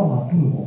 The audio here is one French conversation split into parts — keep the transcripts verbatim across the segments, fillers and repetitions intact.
répondre à tout le monde.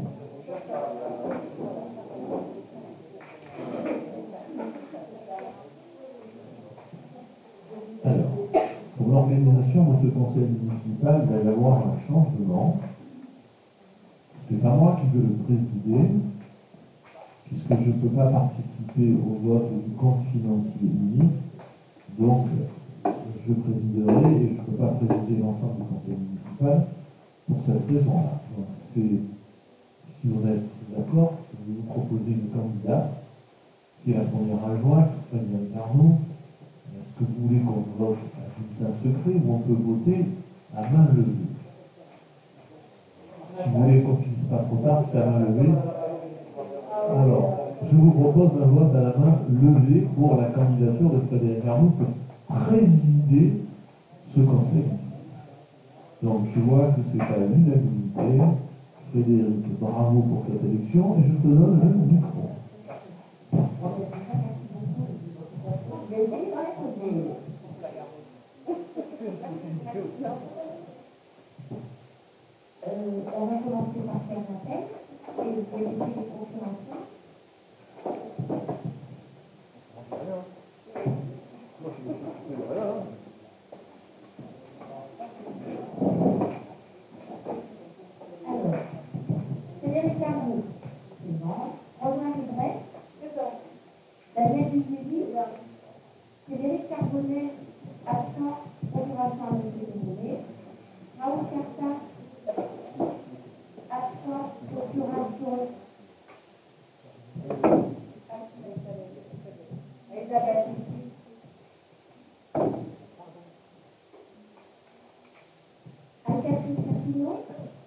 Alors, pour l'organisation de ce conseil municipal, il va y avoir un changement. C'est pas moi qui vais le présider, puisque je ne peux pas participer au vote du compte financier unique. Donc, je présiderai et je ne peux pas présider l'ensemble du conseil municipal pour cette raison-là. Donc, c'est, si vous êtes d'accord, je vais vous proposer une candidate qui est la première adjointe, Frédéric Arnaud. Est-ce que vous voulez qu'on vote à bulletin secret ou on peut voter à main levée? Si vous voulez qu'on finisse pas trop tard, c'est à main levée. Alors, je vous propose un vote à la main levée pour la candidature de Frédéric Arnaud pour présider ce conseil. Donc, je vois que c'est à l'unanimité. Frédéric, bravo pour cette élection et je te donne le micro. Euh, on va commencer par faire un appel et vous pouvez laisser les confirmations. Alors, Frédéric Arnaud, présent. Romain Libresse, présent. Daniel Dupuis, Frédéric Carbonnet, absent, procuration à M. Désolé. Raoul Carta, absent, procuration. Elisabeth Lucie. Anne-Catherine Cherpillon.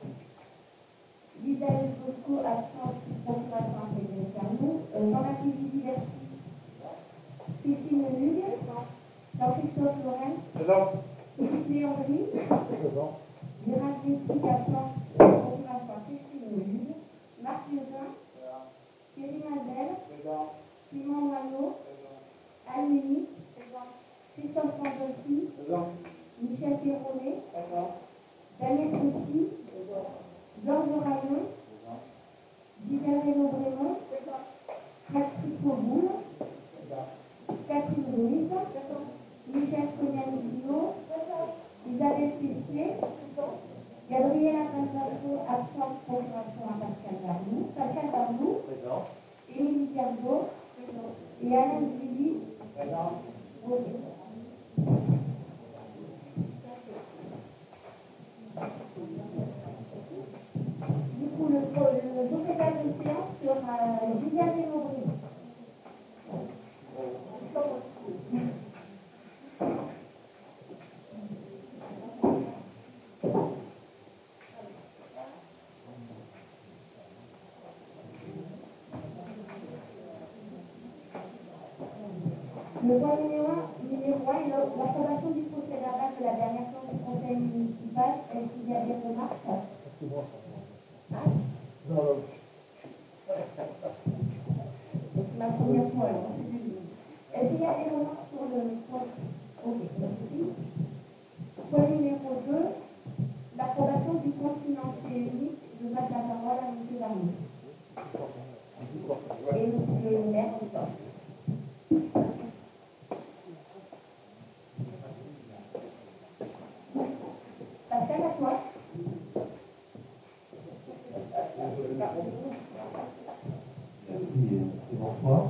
Lisa Bosco, absent, procuration à Frédéric Arnaud. Jean-Baptiste Diverti. Christine Hugues. Jean-Christophe Lorenz. Présent. Léon Gris. Présent. Gérard Léthy, absent, procuration à Christine Hugues. Marc Lézin. Thierry Mandel. Présent. Simon Moineau. Anne Mény. Christophe Pandolfi. Présent. Michel Perronnet. Présent. Daniel Petit. Georges Rayon. Gilbert Lénon-Brémond. Patrick Fauboul. Catherine Ruiz. Michel Cognani-Guillot. Isabelle Tessier. Gabriela Panzato, absente, procuration à Pascal Darnou. Pascal Darnou. Présent. Émilie Cardo. Et Alain Zilly. Présent. Voté. Du coup, le, le secrétaire de séance sera Julien Lénon-Brémond. Le point numéro un, numéro un est l'approbation du procès verbal de la dernière séance du conseil municipal. Est-ce qu'il y a des remarques? Ah, Non, non. c'est ma première fois alors. Est-ce qu'il y a des remarques sur le point? Ok, merci. Point numéro deux, l'approbation du compte financier unique. Je passe la parole à M. Varnier. Et M. le maire Christophe. Pascal, à toi. Merci et bonsoir.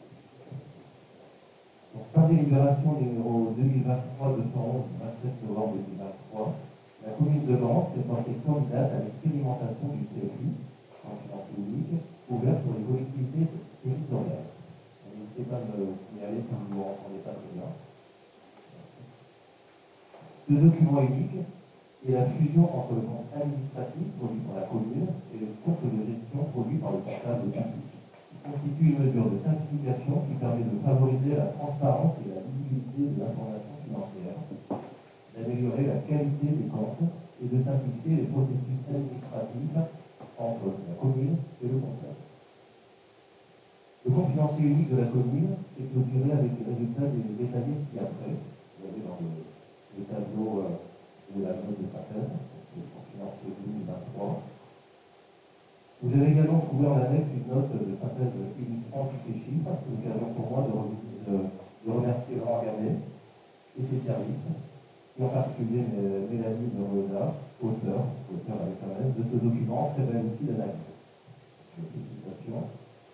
Donc, par délibération numéro deux mille vingt-trois deux cent onze du vingt-sept novembre deux mille vingt-trois, la commune de Lens s'est portée candidate à l'expérimentation du C F U, en finance unique, ouverte pour les collectivités territoriales. N'hésitez pas à me signaler si vous ne vous entendez pas très bien. Ce document unique est la fusion entre le compte administratif produit par la commune et le compte de gestion produit par le comptable public. Il constitue une mesure de simplification qui permet de favoriser la transparence et la visibilité de l'information financière, d'améliorer la qualité des comptes et de simplifier les processus administratifs entre la commune et le comptable. Le compte financier unique de la commune est clôturé avec les résultats détaillés ci-après. Vous avez dans le, le tableau euh, de la note de synthèse, le compte financier deux mille vingt-trois. avez également trouvé en annexe une note de synthèse illustrant tous ces chiffres. C'est l'occasion pour moi de, de, de remercier Laurent Garnet et ses services, et en particulier Mélanie Rosa, auteur, auteur avec la de ce document, très bel outil d'analyse. Félicitations.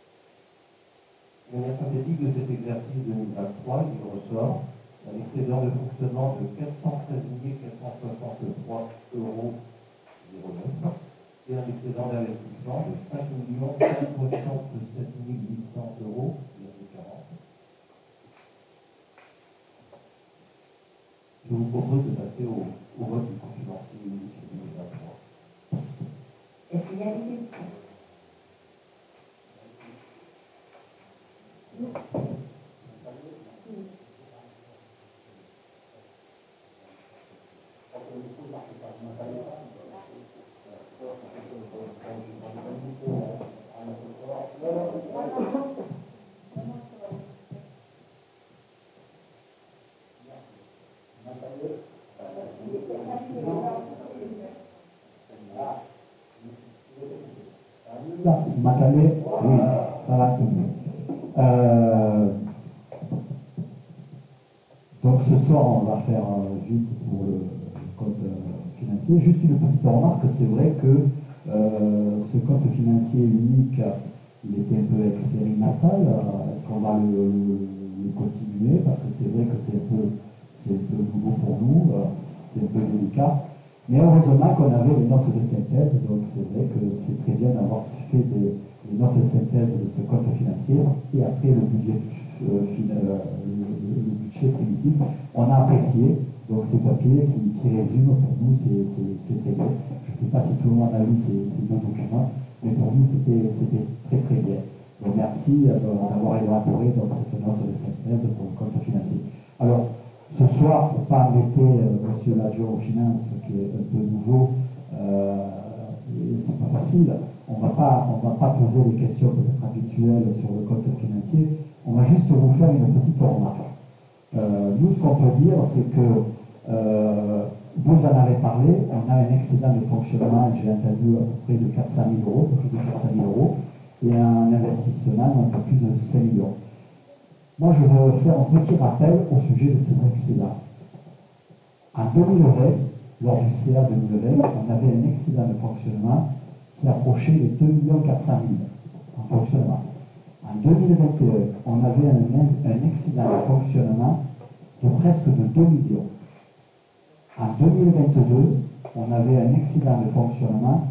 De manière synthétique de cet exercice deux mille vingt-trois, il ressort un excédent de fonctionnement de quatre cent treize mille quatre cent soixante-trois euros zéro neuf et un excédent d'investissement de cinq millions cent soixante-sept mille huit cents euros zéro quarante. Je vous propose de passer au, au vote du compte financier unique deux mille vingt-trois. Est-ce qu'il y a des questions? Matale, oui, ça va tout mieux. Euh, donc ce soir, on va faire euh, vite pour le, le compte euh, financier. Juste une petite remarque, c'est vrai que euh, ce compte financier unique, il était un peu expérimental. Est-ce qu'on va le, le, le continuer? Parce que c'est vrai que c'est un peu, c'est un peu nouveau pour nous, c'est un peu délicat. Mais heureusement qu'on avait les notes de synthèse, donc c'est vrai que c'est très bien d'avoir fait des, des notes de synthèse de ce compte financier et après le budget, euh, final, le, le budget primitif. On a apprécié, donc ces papiers qui, qui résument, pour nous c'est très bien. Je ne sais pas si tout le monde a lu ces, ces deux documents, mais pour nous c'était très très bien. Donc merci euh, d'avoir élaboré donc, cette note de synthèse pour le compte financier. Alors, ce soir, pour ne pas embêter euh, M. l'adjoint aux finances, qui est un peu nouveau, euh, c'est pas facile, on ne va pas poser les questions peut-être habituelles sur le compte financier, on va juste vous faire une petite remarque. Euh, nous, ce qu'on peut dire, c'est que euh, vous en avez parlé, on a un excédent de fonctionnement, j'ai entendu à peu près de quatre cent mille euros, plus de quatre cent mille euros, et un investissement un peu plus de cinq millions. Moi, je veux faire un petit rappel au sujet de ces excédents. En deux mille vingt, lors du C A deux mille vingt, on avait un excédent de fonctionnement qui approchait les deux millions quatre cent mille en fonctionnement. En deux mille vingt et un, on avait un, un excédent de fonctionnement de presque de deux millions. En deux mille vingt-deux, on avait un excédent de fonctionnement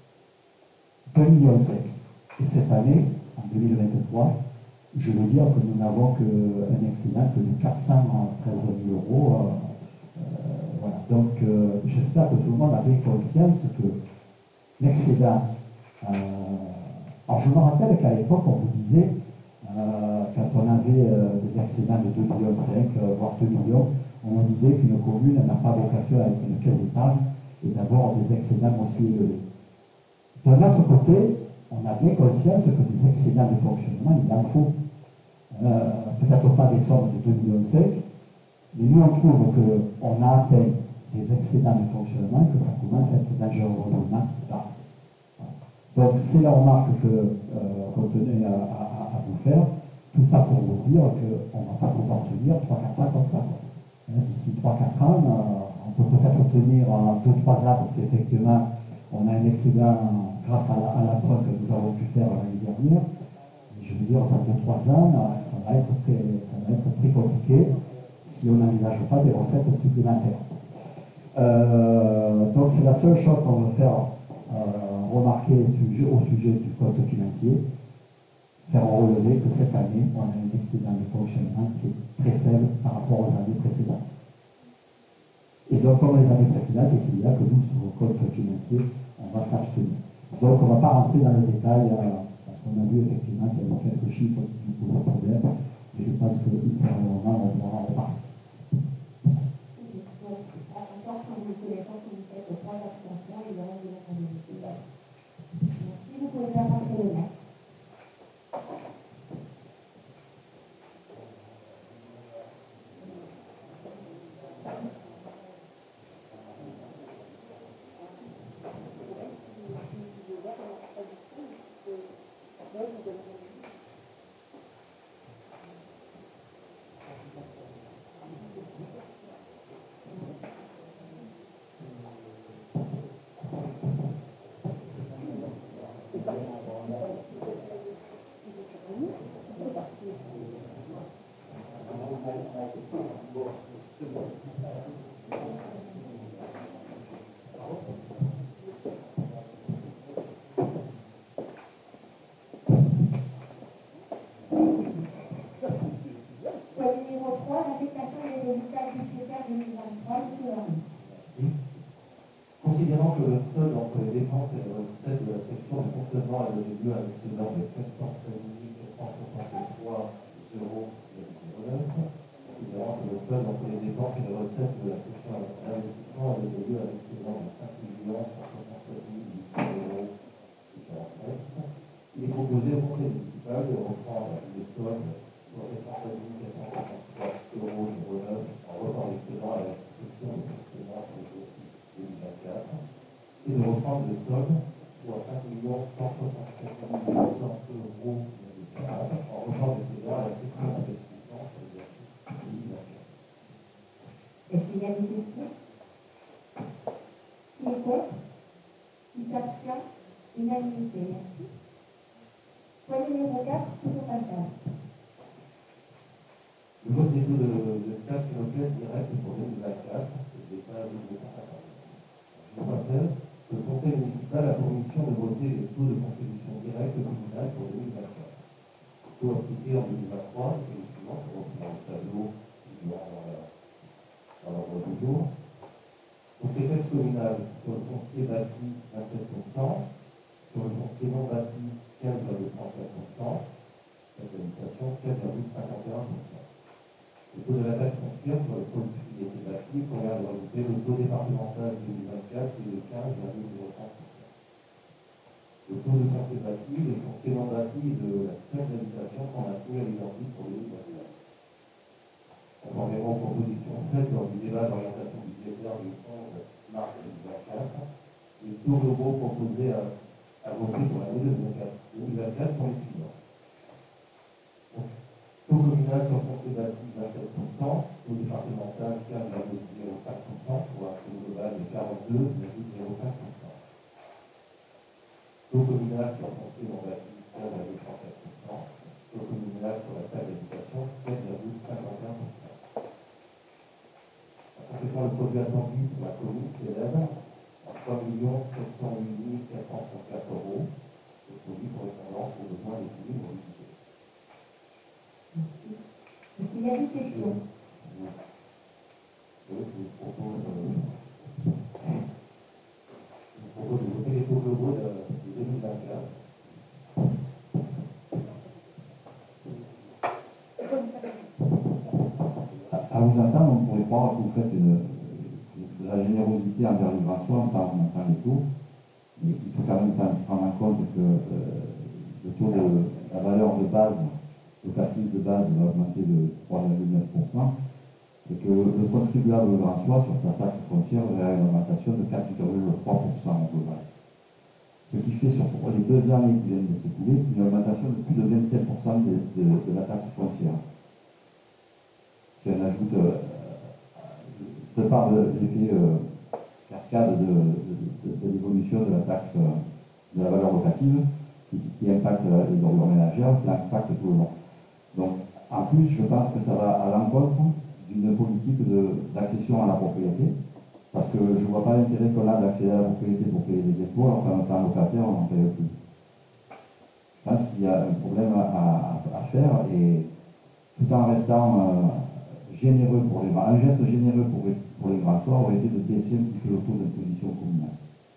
de deux virgule cinq millions. Et cette année, en deux mille vingt-trois, je veux dire que nous n'avons qu'un excédent que de quatre cent treize mille euros. Euh, euh, voilà. Donc, euh, j'espère que tout le monde a bien conscience que l'excédent. Euh, alors, je me rappelle qu'à l'époque, on vous disait, euh, quand on avait euh, des excédents de deux virgule cinq millions, euh, voire deux millions, on nous disait qu'une commune n'a pas vocation à être une caisse d'épargne et d'avoir des excédents aussi élevés. D'un autre côté, on a bien conscience que des excédents de fonctionnement, il en faut. Euh, peut-être pas des sommes de deux virgule cinq millions, mais nous on trouve qu'on a atteint des excédents de fonctionnement, que ça commence à être dangereusement tard. Donc c'est la remarque que euh, qu'on tenait à, à, à vous faire. Tout ça pour vous dire qu'on ne va pas pouvoir tenir trois quatre ans comme ça. D'ici trois quatre ans, euh, on peut peut-être tenir deux trois ans, parce qu'effectivement, on a un excédent grâce à l'emprunt que nous avons pu faire l'année dernière. Je veux dire, dans deux trois ans, ça va être très, ça va être très compliqué si on n'envisage pas des recettes supplémentaires. Euh, donc c'est la seule chose qu'on veut faire euh, remarquer au sujet, au sujet du compte financier, faire relever que cette année, on a un excédent de fonctionnement qui est très faible par rapport aux années précédentes. Et donc, comme les années précédentes, il y a que nous, sur le compte financier, on va s'abstenir. Donc, on ne va pas rentrer dans le détail, euh, parce qu'on a vu effectivement qu'il y avait quelques chiffres qui nous posent problème, et je pense qu'ultérieurement, on pourra en reparler. Merci, vous pouvez avancer les mains. Point numéro trois, l'affectation des résultats budgétaires deux mille vingt-trois, monsieur Henry. Considérant que le solde entre les dépenses et les recettes de la section de fonctionnement a donné lieu à un excédent de quatre cent treize mille quatre cent soixante-trois euros, considérant que le solde entre les dépenses et les recettes de la section d'investissement a donné lieu à un excédent de cinq millions cent soixante-sept mille huit cents euros, il est proposé au conseil municipal de reprendre le solde sur les soixante-treize mille quatre cent soixante-trois euros en report d'excédent à la section de fonctionnement pour l'exercice deux mille vingt-quatre et de reprendre le solde soit cinq millions cent soixante-sept mille huit cents euros en report d'excédent à la section d'investissement pour l'exercice deux mille vingt-quatre. Est-ce qu'il y a des questions? Qui est contre? Qui s'abstient? Unanimité. Merci. Point numéro quatre, toujours à table. Le vote des taux de, de taxe sur le gaz direct pour deux mille vingt-quatre, c'est pas deux cent cinquante. Je vous rappelle que le conseil municipal a pour mission de voter les taux de contribution directe communale pour deux mille vingt-quatre. Le taux appliqué en deux mille vingt-trois, c'est le suivant, on retrouve dans le tableau figurant dans l'ordre du jour. Donc les taxes communales sur le foncier bâti, vingt-sept pour cent, sur le foncier non bâti, quinze virgule trente-quatre pour cent, la habitation, quatre virgule cinquante et un pour cent. Le taux de la taxe foncière sur le propriété bâtie convient de rajouter le taux départemental deux mille vingt-quatre qui est de quinze virgule zéro cinq pour cent. Le taux de foncier bâti, les fonciers non bâtis de la taxe d'habitation sont maintenus à l'identique pour deux mille vingt-quatre. Conformément aux propositions faites lors du débat d'orientation budgétaire du onze mars deux mille vingt-quatre, les taux globaux proposés à, à voter pour l'année deux mille vingt-quatre sont les suivants. Taux communal sur foncier bâti vingt-sept pour cent, taux départemental quinze virgule zéro cinq pour cent pour un taux global de quarante-deux virgule zéro cinq pour cent. Taux communal sur foncier non bâti quinze virgule trente-quatre pour cent, taux communal sur la taxe d'habitation sept virgule cinquante et un pour cent. En conséquent, le produit attendu pour la commune s'élève à trois millions sept cent huit mille quatre cent trente-quatre euros, le produit correspondant aux besoins des communes au budget. Est-ce qu'il y a des questions? Je vous propose, euh, je vous propose de voter les taux globaux de, de deux mille vingt-quatre. À vous entendre, on pourrait croire que vous faites une, de la générosité envers les François en parlant les taux, mais il faut quand même prendre en compte que euh, le taux de la valeur de base, le passif de base va augmenter de trois virgule neuf pour cent, et que le contribuable François sur sa taxe foncière verra une augmentation de quatre virgule trois pour cent au global. Ce qui fait sur les deux années qui viennent de s'écouler une augmentation de plus de vingt-sept pour cent de, de, de la taxe foncière. Si on ajoute, euh, de par l'effet euh, cascade de, de, de, de l'évolution de la taxe euh, de la valeur locative, qui, qui impacte les ordures ménagères, qui impacte tout le monde. Donc, en plus, je pense que ça va à l'encontre d'une politique d'accession à la propriété, parce que je ne vois pas l'intérêt qu'on a d'accéder à la propriété pour payer des impôts, alors qu'en étant locataire, on n'en paye plus. Je pense qu'il y a un problème à, à, à faire, et tout en restant euh, généreux pour les grands, un geste généreux pour les, pour les grands soirs aurait été de baisser un petit peu le taux d'imposition communale.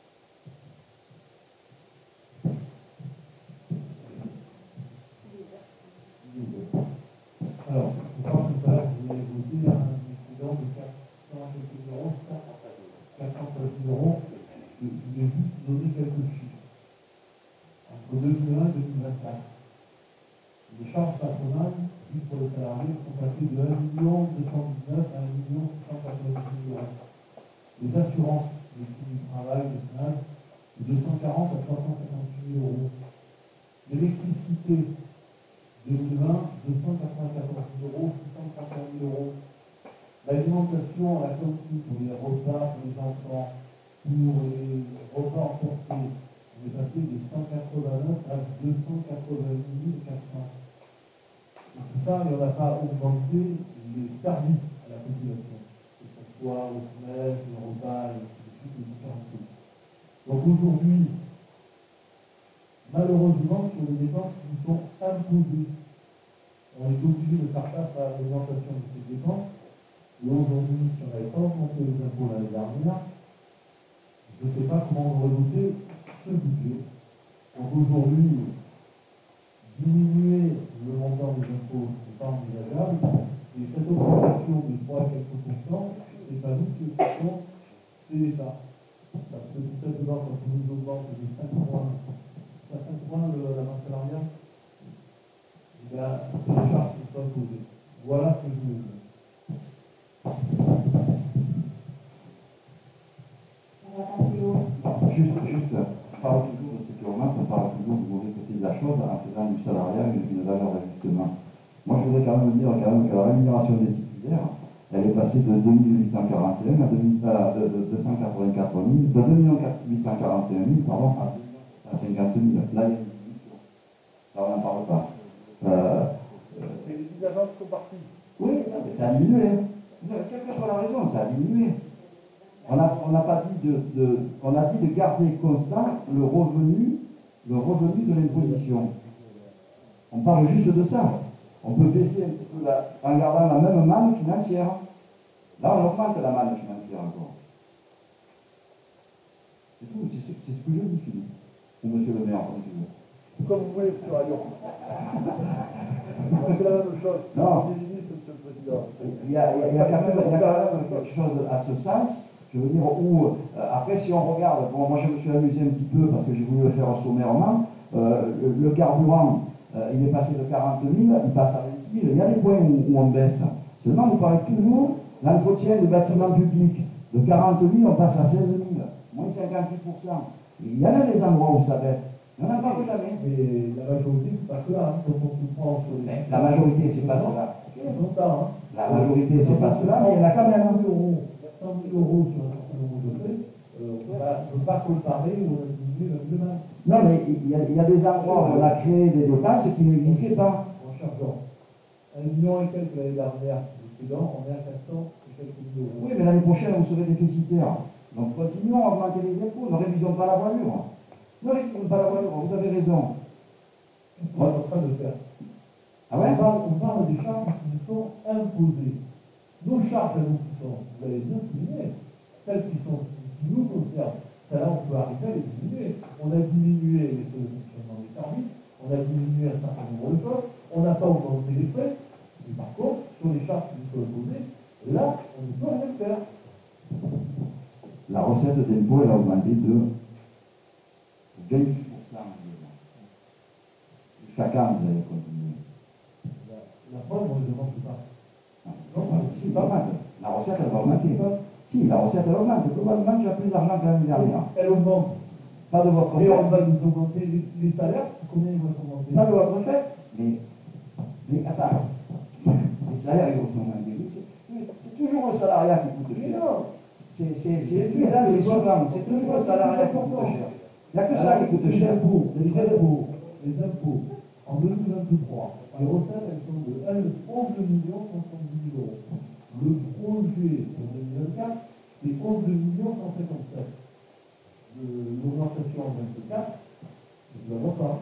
Alors, je pense que ça, vous voulez vous dire un excédent de quatre cent euros, quatre cent euros. Je vais juste donner quelques chiffres. Entre deux mille un et deux mille vingt-quatre, les charges patronales, juste pour les salariés, sont passées de un million deux cent dix-neuf à un million six cent quatre-vingt-dix euros. Les assurances, les coûts du travail, les S N A S, de deux cent quarante à trois cent cinquante-huit euros. L'électricité, deux mille vingt, deux cent quatre-vingt-quatorze euros, six cent trente et un mille euros. L'alimentation à la cantine pour les repas pour les enfants, pour les repas emportés, on est passé de cent quatre-vingt-neuf à deux cent quatre-vingt-dix mille quatre cents. Et tout ça, il n'y en a pas augmenté, et les services à la population, que ce soit au S M E S, le repas, et toutes les différentes choses. Donc aujourd'hui, malheureusement, sur les dépenses qui nous sont imposées, on est obligé de faire face à l'augmentation de ces dépenses. Et aujourd'hui, si on n'avait pas augmenté les impôts l'année dernière, je ne sais pas comment on aurait voté ce budget. Donc aujourd'hui, diminuer le montant des impôts, ce n'est pas envisageable. Et cette augmentation de trois à quatre pourcent, c'est pas nous qui le faisons, c'est l'État. Parce que tout simplement, quand on nous augmente de cinq points, c'est à cinq points le, la masse salariale, eh bien, c'est les charges qui sont imposées. Voilà ce que je voulais dire. On va passer au... Juste, juste, on parle toujours de ce qui augmente, on parle toujours du mauvais côté de la chose en faisant du salariat une, une valeur d'ajustement. Moi, je voudrais quand même dire quand même que la rémunération des titulaires, elle est passée de deux mille huit cent quarante et un à deux cent quatre-vingt-quatre mille, de deux millions huit cent quarante et un mille, pardon, à deux cent cinquante mille. Là, il y a une diminution. Là, on n'en parle pas. Euh, C'est les dix agents qui sont partis. oui, mais ça a diminué. Quelle que soit la raison, ça a diminué. On n'a on n'a pas dit de, de, on a dit de garder constant le revenu, le revenu de l'imposition. On parle juste de ça. On peut baisser un petit peu la, en gardant la même manne financière. Là, on augmente la manne financière encore. C'est tout, c'est ce, ce que je dis, Philippe. Ou monsieur le maire, comme tu veux. Comme vous voulez, monsieur Rayon. On fait la même chose. Non. Des ministres, monsieur le Président. Il y a, il y a, il y a quand même, il y a quand même quelque chose à ce sens. Je veux dire, où, euh, après, si on regarde, bon, moi je me suis amusé un petit peu parce que j'ai voulu le faire sommairement, euh, le, le carburant, euh, il est passé de quarante mille, il passe à vingt-six mille. Il y a des points où, où on baisse. Seulement, vous parlez toujours l'entretien des bâtiments publics. De quarante mille, on passe à seize mille, moins cinquante-huit pour cent. Il y en a des endroits où ça baisse. Il n'y en a pas que jamais. Mais la majorité, c'est pas que là. Hein. Quand on se prend sur les... Mais la majorité, c'est pas cela. Longtemps, hein. La majorité, c'est pas cela, mais il y en a quand même. cent mille euros sur un certain nombre de frais, euh, on ne peut pas comparer ou diminuer le demain. Non, mais il y, a, il y a des endroits où on a créé des dépenses qui n'existaient pas. En chargeant un million et quelques l'année dernière, on est à quatre cents et quelques mille euros. Oui, mais l'année prochaine, vous serez déficitaire. Donc continuons à augmenter les impôts, ne révisons pas la voilure. Ne révisons pas la voilure, vous avez raison. Qu'est-ce qu'on est en train de faire? Ah ouais? on, parle, on parle des charges qui nous sont imposées. Nos charges, nous qui sont, vous allez bien souligner, celles qui, sont, qui nous concernent, celles-là, on peut arriver à les diminuer. On a diminué les frais de fonctionnement des services, on a diminué un certain nombre de choses, on n'a pas augmenté les frais, mais par contre, sur les charges qui nous sont imposées, là, on ne peut rien faire. La recette d'impôt, elle a augmenté de vingt-huit pour cent. Jusqu'à quand vous allez continuer? La, la preuve, on ne demande pas. Non, si, pas mal. La recette, elle va augmenter. Si, la recette, elle augmente. Probablement, tu as plus d'argent que l'année dernière. Elle augmente. Pas de votre Et fait. on va nous augmenter les, les salaires, combien ils vont augmenter? Pas de votre fait. Mais, mais attends, les salaires, ils vont augmenter. C'est toujours le salariat qui coûte cher. C'est évident, c'est souvent. C'est toujours le salariat qui coûte cher. Il n'y a que ça qui coûte les cher. impôts, les impôts, les impôts, en deux mille vingt-trois, les recettes, elles sont de onze millions soixante-dix mille euros. Le projet pour deux mille vingt-quatre, c'est onze millions cent cinquante-sept. L'augmentation en vingt-quatre, c'est de la pas.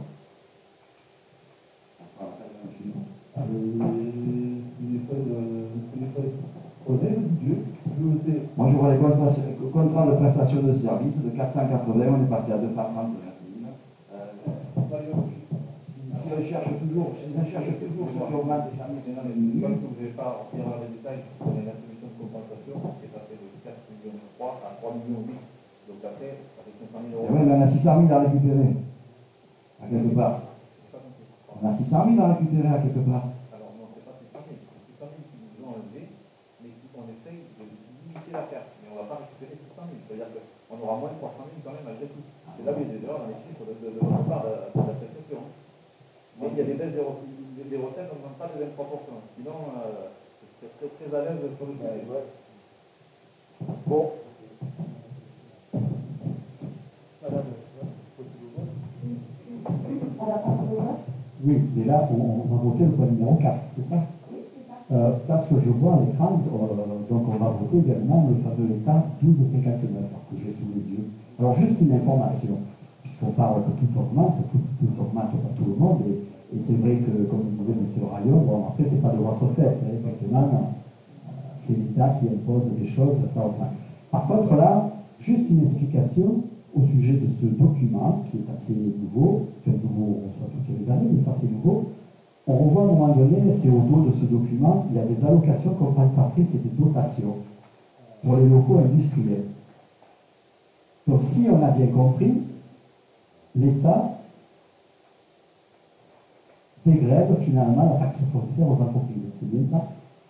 C'est les frais de. C'est les frais. Prenez le budget, je le sais. Moi, je vois les contrats contrats de prestation de services de quatre cent quatre-vingts, on est passé à deux cent trente-neuf mille. Euh, si, si on cherche toujours, si on cherche toujours ce qui augmente jamais, c'est dans les Comme minutes. vous ne pouvez pas rentrer dans les détails, on a une solution de compensation qui est passée de quatre millions trois à trois millions huit. Donc après, ça fait cinq cent mille euros. Et ouais, mais on a six cent mille à récupérer, à quelque part. On a six cent mille à récupérer à quelque part. Alors non, c'est pas six cent mille, c'est six cent mille qui nous ont enlevé, mais on essaye de limiter la perte. Mais on ne va pas récupérer six cent mille, c'est-à-dire qu'on aura moins de trois cent mille quand même malgré tout. C'est là où il y a des erreurs dans les chiffres de, de, de votre part de, de la prestation. Mais il y a des baisses des, des, des recettes, on n'augmente pas de vingt-trois pour cent. Sinon, euh, c'est très, très à l'aise sur le sujet. Ouais. Bon. Madame, On va passer au vote. Oui, mais là, on, on va voter le point numéro quatre, c'est ça? Oui, c'est ça. Euh, là, ce que je vois à l'écran, euh, donc on va voter également le fameux état douze cinquante-neuf que j'ai sous les yeux. Alors, juste une information, puisqu'on parle que tout augmente, tout, tout augmente pour tout le monde, et, et c'est vrai que, comme disait M. Rayon, bon, après, c'est pas de votre fait, hein, effectivement, euh, c'est l'État qui impose des choses, ça augmente. Par contre, là, juste une explication au sujet de ce document, qui est assez nouveau, enfin nouveau, on reçoit toutes les années, mais ça c'est nouveau. On revoit à un moment donné, c'est au dos de ce document, il y a des allocations compensatrices et des dotations pour les locaux industriels. Donc si on a bien compris, l'État dégrève finalement la taxe foncière aux entreprises. C'est bien ça?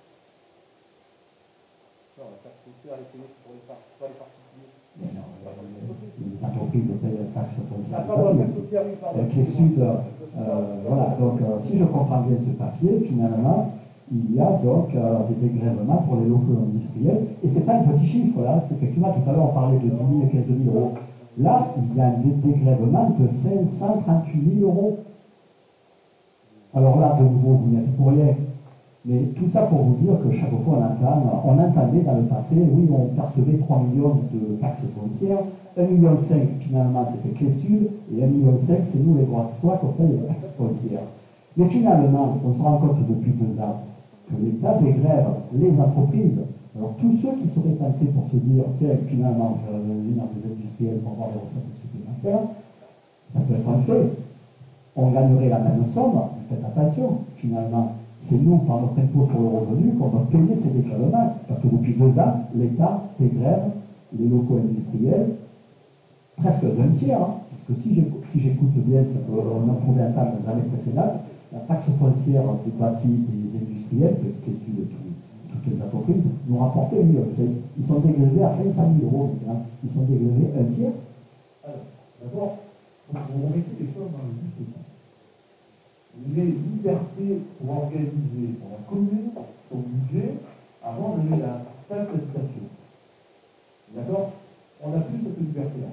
Non, la taxe foncière est payée pour les parties, pas les particuliers. Mais non, les entreprises payent la taxe foncière. Ah, pardon, la taxe foncière, oui, pardon. Avec les Sud, euh, voilà, donc euh, si je comprends bien ce papier, finalement, il y a donc euh, des dégrèvements pour les locaux industriels, et ce n'est pas un petit chiffre, là, effectivement, tout à l'heure on parlait de dix mille, quinze mille euros. Là, il y a un dégrèvement de cinq cent trente-huit mille euros. Alors là, de nouveau, vous n'y êtes pour rien. Mais tout ça pour vous dire que chaque fois on entend, on entendait dans le passé, oui, on percevait trois millions de taxes foncières, un virgule cinq million finalement c'était Clé-Sud, et un virgule cinq million c'est nous les Grossois qui paye les taxes foncières. Mais finalement, on se rend compte depuis deux ans que l'État dégrève les entreprises. Alors tous ceux qui seraient tentés pour se dire, tiens, finalement, je vais venir des industriels pour avoir des recettes supplémentaires, ça peut être un fait. On gagnerait la même somme, mais faites attention, finalement. C'est nous, par notre impôt sur le revenu, qu'on va payer ces dégrèvements. Parce que depuis deux ans, l'État dégrève les locaux industriels presque d'un tiers. Hein. Parce que si j'écoute si bien ce qu'on a trouvé à table dans les années précédentes, la taxe foncière des bâtis des industriels, qui est issue de toutes les entreprises, nous rapportait un million. Ils sont dégrevés à cinq cent mille euros. Hein. Ils sont dégrevés un tiers. Alors, d'abord, vous remettez les choses dans le juste sens. Les libertés pour organiser pour la commune son budget avant de la taxe d'habitation. D'accord? On n'a plus cette liberté-là.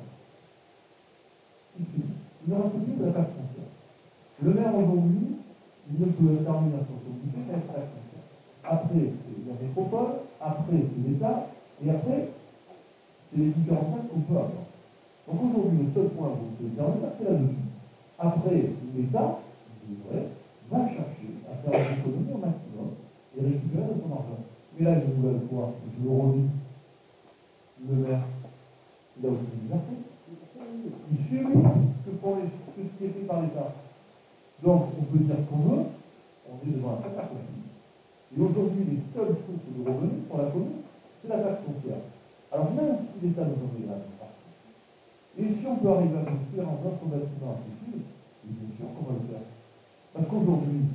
Ici, il ne reste plus que la taxe foncière. Le maire aujourd'hui, il ne peut terminer son budget qu'avec la taxe foncière. Après, c'est la métropole, après, c'est l'État, et après, c'est les différents taxes qu'on peut avoir. Donc aujourd'hui, le seul point où vous pouvez terminer, c'est là-dessus. Après, l'État, Ouais, va chercher à faire une économie au maximum et récupérer de son argent. Mais là, une nouvelle fois, je le redis, le maire, il a aussi une liberté. Il subit que pour les, ce qui est fait par l'État. Donc, on peut dire ce qu'on veut, on est devant un fait accompli. Et aujourd'hui, les seules sources de revenus pour la commune, c'est la taxe foncière. Alors, même si l'État nous en dégage une partie, et si on peut arriver à construire un autre bâtiment accessible, bien sûr qu'on va le faire. Parce qu'aujourd'hui,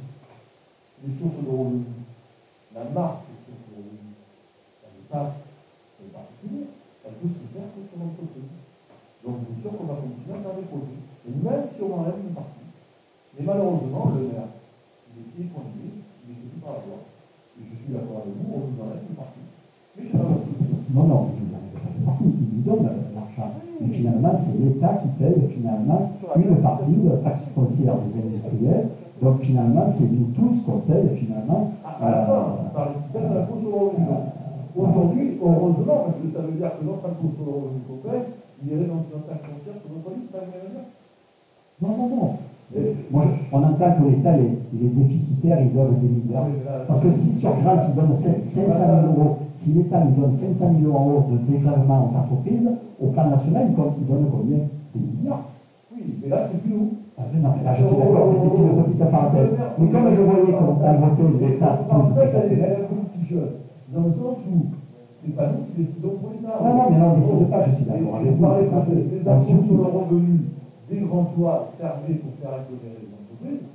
les sources de revenus, la marque des sources de revenus, elle n'est pas en particulier, elle peut se faire que sur l'entreprise. Donc, bien sûr qu'on va continuer à faire des produits, et même si on enlève une partie. Mais malheureusement, le maire, il est pieds pointés, il est tenu par la loi. Et je suis d'accord avec vous, on nous enlève une partie. Mais je n'ai pas la solution. Non, non, il nous enlève pas une partie, il nous donne l'argent. Mais finalement, c'est l'État qui paye finalement une partie de la taxe foncière des industriels. Donc finalement, c'est nous tous qu'on paye finalement. À la fin, par le système de l'impôt sur le revenu. Aujourd'hui, heureusement, parce que ça veut dire que notre impôt sur le revenu qu'on paye, il irait dans une taxe foncière sur notre vie, c'est pas bien dire. Non, non, non. Moi, on entend que l'État il, il est déficitaire, il donne des milliards. Parce que si sur Grâce, il donne cinq cent mille euros, si l'État lui donne cinq cent mille euros de dégrèvement aux entreprises, au plan national, il donne combien? Des milliards. Oui, mais là, c'est plus nous. Ah, non, mais là, je suis d'accord, c'était une petite parenthèse. Mais comme je voyais qu'on a voté l'État, En fait, elle est un petit jeune. Dans le sens où c'est pas nous qui décidons pour l'État. Non, non, mais non, on ne décide pas, je suis d'accord avec vous. vous. Parlez des impôts sur le revenu des grands toits servaient pour faire accélérer les entreprises.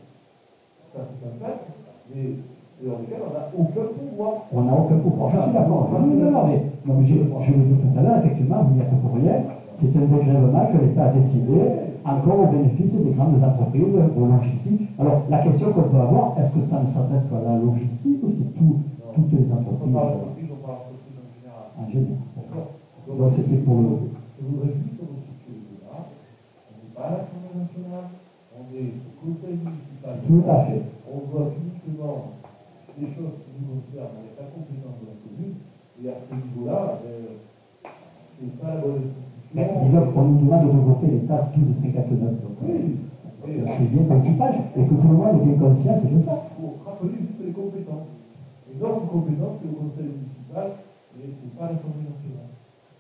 Ça, c'est un fait. Mais c'est dans lequel on n'a aucun pouvoir. On n'a aucun pouvoir. Je suis d'accord. Non, non, non, mais, non, mais je, je l'ai dit tout à l'heure, effectivement, vous n'y êtes pour rien. C'est un dégrèvement que l'État a décidé, encore au bénéfice des grandes entreprises, aux logistiques. Alors, la question qu'on peut avoir, est-ce que ça ne s'adresse qu'à la logistique ou c'est tout, toutes les entreprises? On parle d'entreprise, on parle d'entreprise en général. En général. D'accord. Donc, c'était pour le. Je voudrais juste resituer là. On n'est pas à l'Assemblée nationale, on est au conseil municipal. Tout à fait. On doit uniquement des choses qui nous concernent avec la compétence de la commune, et à ce niveau-là, euh, c'est pas la bonne Mais institution. disons qu'on nous demande de voter l'État douze cinquante-neuf. Donc, Oui, euh, c'est bien principal. Et que tout le monde ait bien conscience de ça. il faut rappeler juste les compétences. Et donc, les compétences, c'est le conseil municipal, mais ce n'est pas l'Assemblée nationale.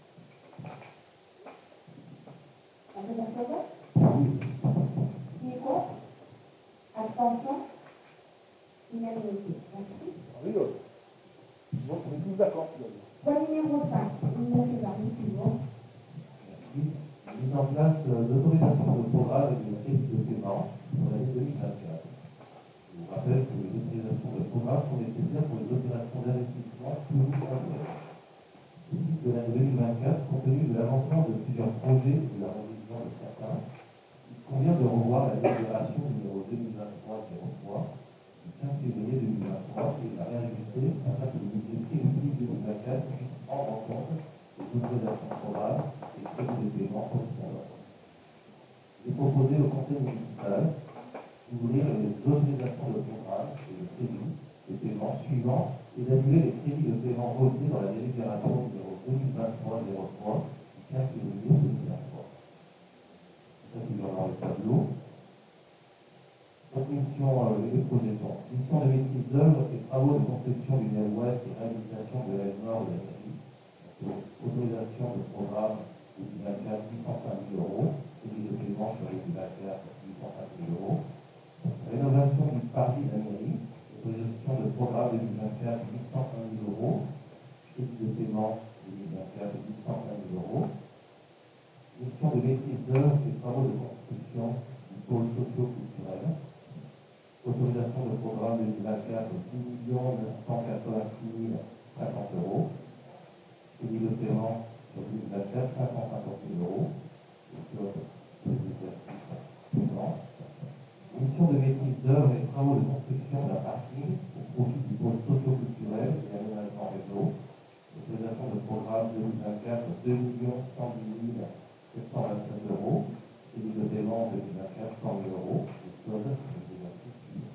On peut faire ça? Qui est contre? Abstention? Unanimité. Merci. On rigole. Donc, on est tous d'accord, finalement. Point numéro cinq. Monsieur Barnier, toujours. Merci. Mise en place euh, d'autorisation de programme et de crédit de paiement pour l'année deux mille vingt-quatre. Je vous rappelle que les autorisations de programme sont nécessaires pour les opérations d'investissement pluriannuelles. Au titre de l'année deux mille vingt-quatre, compte tenu de l'avancement de plusieurs projets et de la révision de certains, il convient de revoir la délibération numéro deux mille vingt-trois zéro trois du quinze février deux mille vingt-trois et la réajuster afin que le budget prévisible deux mille vingt-quatre puisse prendre en compte les autorisations de programme et crédits de paiement correspondants. Il est proposé au conseil municipal d'ouvrir les autorisations de programme et de crédits de paiement suivants et d'annuler les crédits de paiement votés dans la délibération numéro deux mille vingt-trois zéro trois du quinze février deux mille vingt-trois. Ça figure dans le tableau. Donc, mission, euh, les projets sont mission de maîtrise d'œuvre et travaux de construction du Nord ouest et réhabilitation de l'aile nord de la mairie. Donc, autorisation de programme deux mille vingt-quatre, huit cent cinq mille euros. Crédit de paiement sur deux mille vingt-quatre, huit cent cinq mille euros. Rénovation du parvis de la mairie. Autorisation de programme deux mille vingt-quatre, huit cent un mille euros. Crédit de paiement deux mille vingt-quatre, huit cent un mille euros. Mission de maîtrise d'œuvre et travaux de construction du pôle socio-culturel. Autorisation de programme deux mille vingt-quatre, dix millions neuf cent quatre-vingt-six mille cinquante euros. Crédit de paiement sur deux mille vingt-quatre, cinq cent cinquante mille euros. Mission de maîtrise d'œuvre et travaux de construction d'un parking au profit du pôle socio-culturel et aménagement réseau. Autorisation de programme deux mille vingt-quatre, deux millions cent dix mille sept cent vingt-sept euros. Crédit de paiement deux mille vingt-quatre, cent mille euros. Le code de l'exercice suivant.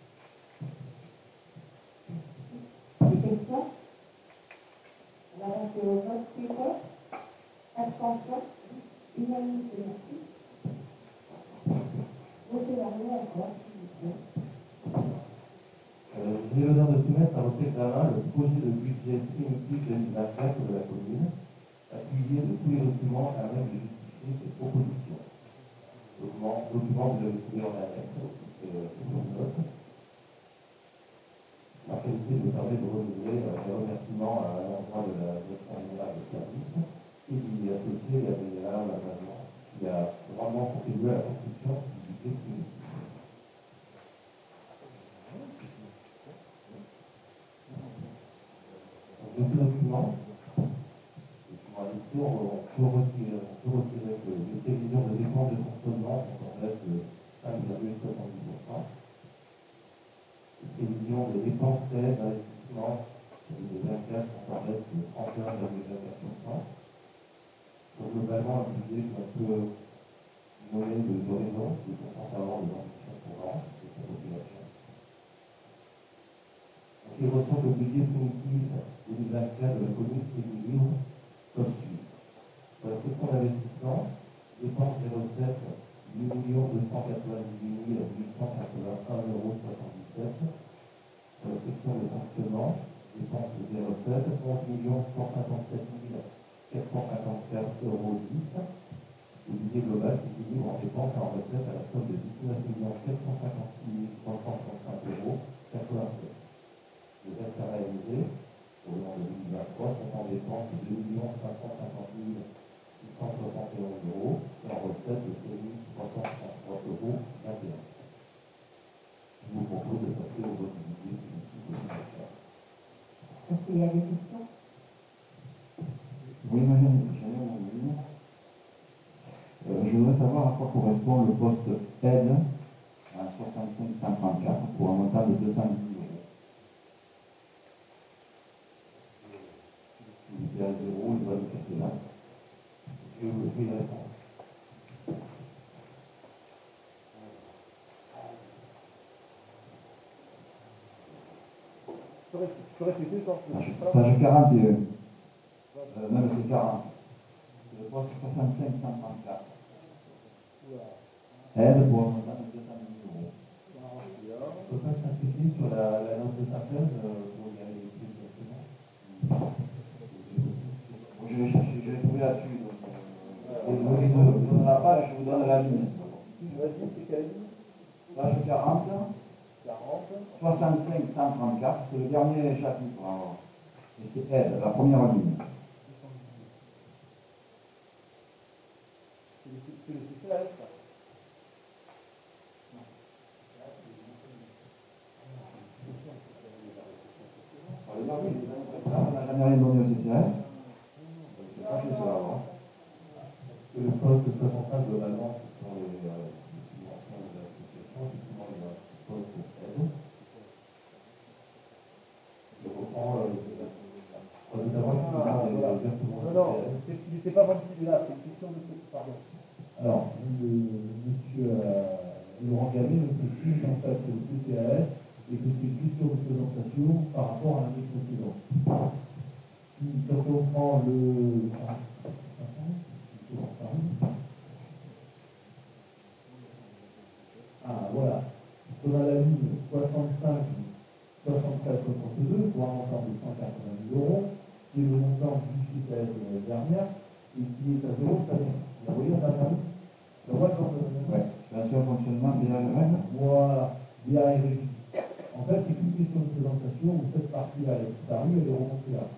Des questions? On va passer au vote. Qui est contre? Abstention? Unanimité. Merci. Monsieur Barnier, encore, s'il vous plaît. Euh, J'ai l'honneur de soumettre à votre examen le projet de budget définitif deux mille vingt-quatre de la commune, appuyé de tous les documents à même de justifier ces propositions. Document, document que vous avez trouvé en annexe, c'est une note. La qualité me permet de renouveler euh, les remerciements à l'endroit de la direction générale de service et d'y associer la générale Lavagement, qui a vraiment contribué à la construction du budget définitif. De ce document, document annexé, on peut retirer, on peut retirer que les prévisions de dépenses de fonctionnement sont en baisse de cinq virgule soixante-dix pour cent. Les prévisions de dépenses réelles d'investissement sur deux mille vingt-quatre sont en baisse de trente et un virgule vingt-quatre pour cent. Donc, globalement, un budget qu'on peut nommer de d'horizon, de concentrant de l'ambition courante et sa population. Donc, il ressort le budget primitif deux mille vingt-quatre de la commune s'équilibre comme suit. Pour la section d'investissement, dépenses et recettes huit millions deux cent quatre-vingt-dix-huit mille huit cent quatre-vingt-un euros soixante-dix-sept. Pour la section de fonctionnement, dépenses et recettes onze millions cent cinquante-sept mille quatre cent cinquante-quatre euros dix. Le budget global s'équilibre en dépenses et en recettes à la somme de dix-neuf millions quatre cent cinquante-six mille trois cent trente-cinq euros quatre-vingt-sept. Les actes à réaliser pour l'an deux mille vingt-trois sont en dépenses de deux millions cinq cent cinquante mille six cent soixante et onze euros et en recettes de seize mille trois cent trente-trois euros vingt et un. Je vous propose de passer au vote du budget définitif de deux mille vingt-quatre. Est-ce qu'il y a des questions? Oui, madame, j'avais mon avis. Euh, je voudrais savoir à quoi correspond le poste aide à soixante-cinq cent trente-quatre pour un montant de deux cent dix euros. Il était à zéro, il va le casser là. Je vais y répondre. peux ré- tu peux répéter quand tu Page, page quarante et un. Euh, même c'est quarante. Le poste soixante-cinq cent trente-quatre. Aide pour un montant de deux cent mille euros. Je peux pas simplifier sur la, la note de synthèse euh, pour y aller plus exactement. Je vais chercher, je vais trouver là-dessus. Donc, euh, Et je vous vous voulez donne de- la page, je vous donne la ligne. Vas-y, c'est quelle ligne? Page quarante, quarante. soixante-cinq cent trente-quatre, c'est le dernier chapitre. Alors. Et c'est aide, la première ligne. C'est le c'est le C C A S, ça. On n'a jamais rien donné au C C A S. C'est pas fait ça avant. Que le poste soixante-cinq globalement, ce sont les euh, les subventions de l'association, effectivement, il y a un poste aide. Je reprends euh, euh, notamment Ah, effectivement les voilà. versements Non, de non, C C A S. c'est- il n'était pas vendu là, c'est une question de. Pardon. Alors, le, monsieur euh, Laurent Gamet me précise en fait que le C C A S et que c'est une question de présentation par rapport à l'année précédente. Si, quand on prend le. Ah, voilà. On a la ligne soixante-cinq, soixante-quatre, soixante-deux pour un montant de cent quatre-vingt mille euros, qui est le montant du C C A S de l'année dernière et qui est à zéro cette année. Vous voyez la dernière ligne? La voie de Ouais, bien sûr, fonctionnement, bien le règle. Voilà, bien régi. En fait, c'est une question de présentation où cette partie-là est disparue, elle est remontée là.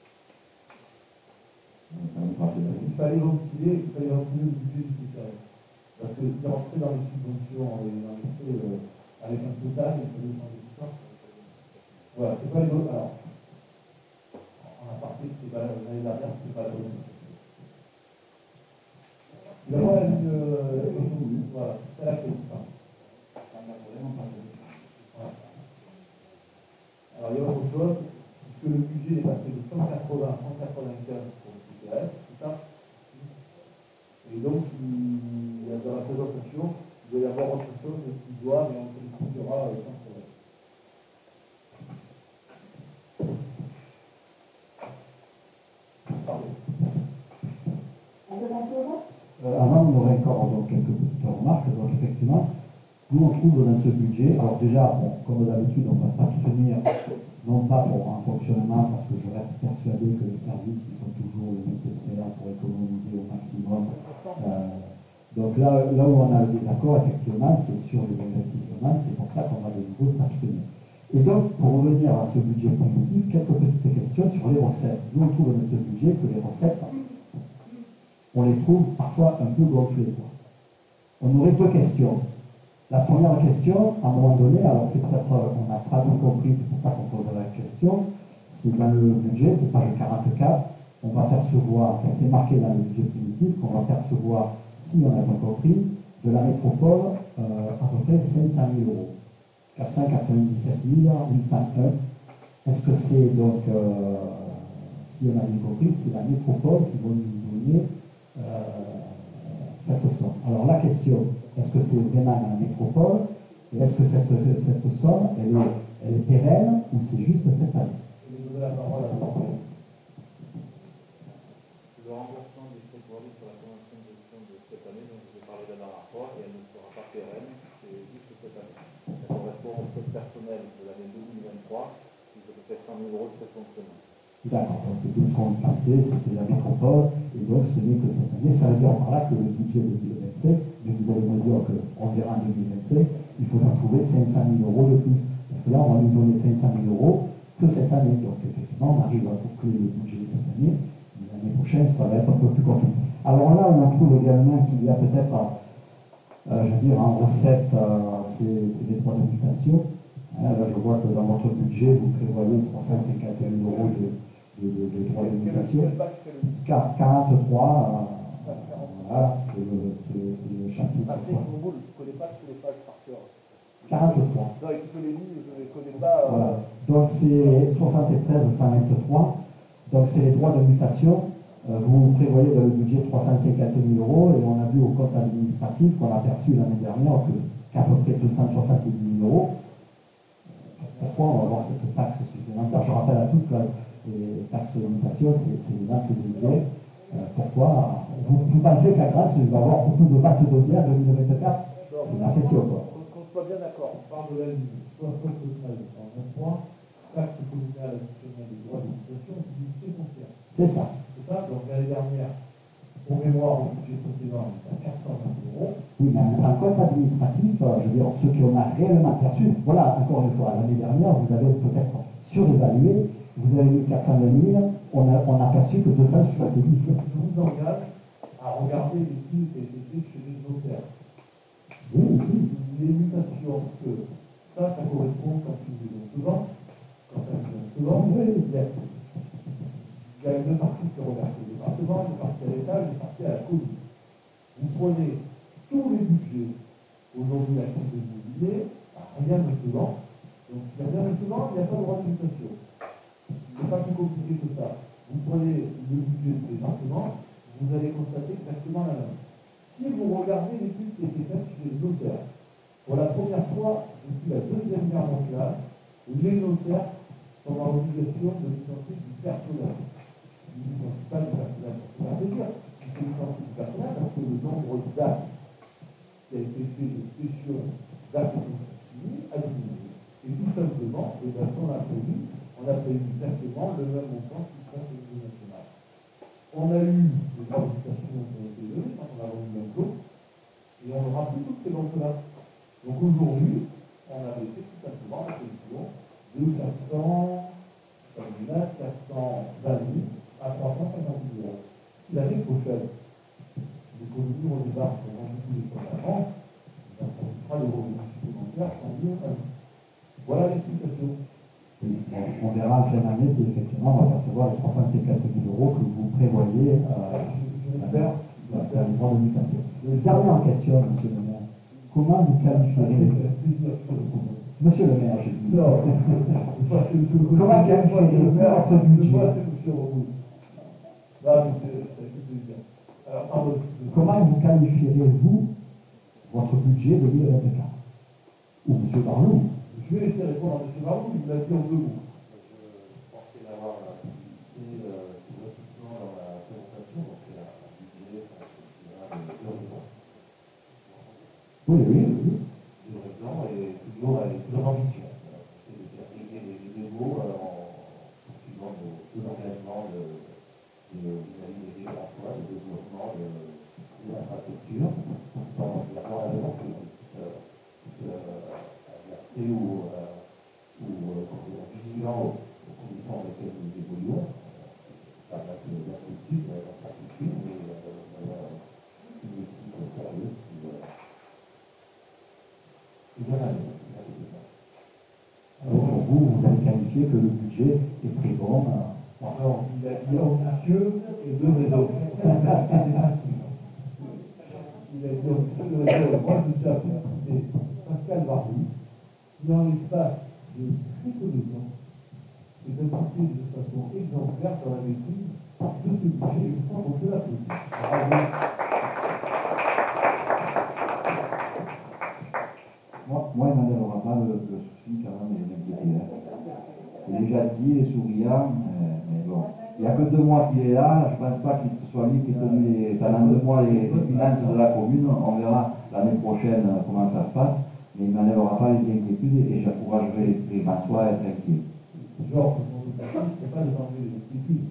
Il fallait retirer, il fallait retirer le budget du C C A S. Parce que c'est rentré dans les subventions et dans les frais euh, avec un total, il fallait changer tout ça. Voilà, c'est pas les autres. Alors, en aparté, c'est pas l'année dernière, c'est pas la bonne. D'abord, la ligne, euh, voilà, c'est la clé. Voilà. Alors, il y a autre chose, puisque le budget est passé de cent quatre-vingts à cent quatre-vingt-quinze pour le C C A S, c'est ça? Et donc, il y a dans la présentation, il doit y avoir autre chose qui doit, mais on se discutera sans problème. Pardon. On peut passer au vote? Euh, avant, on aurait encore donc, quelques petites remarques. Donc, effectivement, nous, on trouve dans ce budget, alors déjà, bon, comme d'habitude, on va s'abstenir, non pas pour un fonctionnement, parce que je reste persuadé que les services, ils font toujours le nécessaire pour économiser au maximum. Euh, donc là, là où on a le désaccord, effectivement, c'est sur les investissements, c'est pour ça qu'on va de nouveau s'abstenir. Et donc, pour revenir à ce budget primitif, quelques petites questions sur les recettes. Nous, on trouve dans ce budget que les recettes, on les trouve parfois un peu gonflées. Quoi. On aurait deux questions. La première question, à un moment donné, alors c'est peut-être, on n'a pas bien compris, c'est pour ça qu'on pose la question, c'est dans le budget, c'est page quarante-quatre, on va percevoir, enfin, c'est marqué dans le budget primitif, qu'on va percevoir, si on a bien compris, de la métropole euh, à peu près cinq cent mille euros. quatre cent quatre-vingt-dix-sept mille huit cent un. Est-ce que c'est donc, euh, si on a bien compris, c'est la métropole qui va nous donner euh, cette somme. Alors la question, est-ce que c'est vraiment dans la métropole et est-ce que cette, cette somme, elle est, elle est pérenne ou c'est juste cette année? Je vais donner la parole à Laurent. Le remboursement du frais pour sur la convention de gestion de cette année, dont je vous ai parlé la dernière fois, et elle ne sera pas pérenne, c'est juste cette année. Elle correspond au frais personnel de l'année deux mille vingt-trois, qui est à peu près cent mille euros de frais de fonctionnement. D'accord, donc c'est tout ce qu'on pensait, c'était la métropole, et donc ce n'est que cette année. Ça veut dire par là que le budget de deux mille vingt-cinq, mais vous allez me dire qu'on verra en deux mille vingt-cinq, il faudra trouver cinq cent mille euros de plus. Parce que là, on va nous donner cinq cent mille euros que cette année. Donc effectivement, on arrive à boucler le budget cette année, mais l'année prochaine, ça va être un peu plus compliqué. Alors là, on trouve également qu'il y a peut-être, euh, je veux dire, en recette, euh, c'est les droits de mutation. Hein, là, je vois que dans votre budget, vous prévoyez trois cent cinquante mille euros de de, de, de droits de mutation. quarante-trois, euh, voilà, c'est le, le chapitre. Patrick Moumoul, je ne connais pas tous les pages par cœur. quarante-trois. Non, et toutes les lignes, je ne les connais pas. Euh... Voilà. Donc c'est soixante-treize cent vingt-trois. Donc c'est les droits de mutation. Euh, vous prévoyez dans le budget trois cent cinquante mille euros et on a vu au compte administratif qu'on a perçu l'année dernière qu'à peu près deux cent soixante-dix mille euros. pourquoi on va avoir cette taxe supplémentaire. Je rappelle à tous que les taxes d'habitation, c'est les ventes de biens. Euh, pourquoi vous, vous pensez qu'à Grasse, il va y avoir beaucoup de ventes de biens en deux mille vingt-quatre? C'est ma question, quoi. Qu'on soit bien d'accord. On parle de la ligne soixante-treize en vingt-trois, taxe communale additionnelle des droits d'habitation et publicité foncière. C'est ça. C'est ça, donc l'année dernière, pour mémoire, au budget précédent, on est à quatre cent vingt euros. Oui, mais en compte administratif, euh, je veux dire, ceux qui ont réellement perçu, voilà, encore une fois, l'année dernière, vous avez peut-être surévalué, vous avez mis quatre cent vingt mille, on a, on a perçu que deux cent soixante-dix. Je vous engage à regarder l'étude qui a été faite chez les notaires. Oui, oui. Les mutations, que ça, ça correspond quand tu es souvent, quand tu es souvent, il y a, il y a deux parties qui regardent le département, une partie à l'État, une partie à la commune. Vous prenez tous les budgets aujourd'hui actifs de l'immobilier, rien de souvent. Donc s'il n'y a rien de souvent, il n'y a pas de droit de mutation. Ce n'est pas plus compliqué que ça. Vous prenez le budget du département, vous allez constater exactement la même. Si vous regardez l'étude qui a été faite chez les notaires, pour la première fois depuis la Deuxième Guerre mondiale, les notaires sont dans l'obligation de licencier du personnel. Ils ne licencient pas du personnel pour se faire plaisir, ils se licencient du personnel parce que le nombre d'actes qui a été fait de cession d'actes civils a diminué. Et tout simplement, et bien, on a prévu, on a prévu exactement le même montant qui sera sur le niveau national. On a eu des droits de mutation qui ont été levés quand on a vendu le même taux, et on n'aura plus toutes ces banques-là. Donc aujourd'hui, on a baissé tout simplement la solution de quatre cents, quatre cent vingt mille à trois cent cinquante mille euros. Si l'année prochaine, l'économie au départ pour vendre tous les choses à France, ça fera le revenu supplémentaire en mieux. Voilà l'explication. Oui, on verra en fin d'année si effectivement on va percevoir les trois cent cinquante mille euros que vous prévoyez euh, Je l'espère. dans les droits de mutation. Dernière question, monsieur le maire. Comment vous qualifiez Monsieur le maire, je dis. Non, comment qualifiez-vous votre budget? Comment vous qualifierez-vous votre budget de deux mille vingt-quatre? Ou monsieur Barlou? Je vais laisser répondre à M. Barlou, il l'a dit en deux mots. Je pensais l'avoir fixé lotissement dans la présentation, donc c'est un budget, l'urgent. Oui, oui, oui. L'urgent est toujours avec l'ambition. C'est de faire régler les égaux en poursuivant nos engagements vis-à-vis des emplois, de développement de l'infrastructure, dans la raison que ou, euh, ou euh, vigilant aux conditions dans lesquelles nous évoluons. Ça va être bien possible, dans sa culture, mais euh, une équipe sérieuse qui est bien à nous. Alors pour vous, vous avez qualifié que le budget est très bon. Alors, il a dit ambitieux et deux réseaux. Il a dit ambitieux et deux réseaux. Moi, je suis appelé Pascal Barlou. Dans l'espace de très peu de temps, c'est impliqué de façon exemplaire dans la maîtrise de ce budget. Je crois qu'on peut l'applaudir. Moi, moi Emmanuel Orama, le, le souci quand même est inquiété. Il est gentil, il est souriant, mais, mais bon. Il n'y a que deux mois qu'il est là, je ne pense pas qu'il se soit lui qui ait tenu les, pendant deux mois les, les finances de la commune. On verra l'année prochaine comment ça se passe. Mais il n'enlèvera pas les inquiétudes et j'encouragerai les François à être inquiets. Genre, ce n'est pas de enlever les inquiétudes.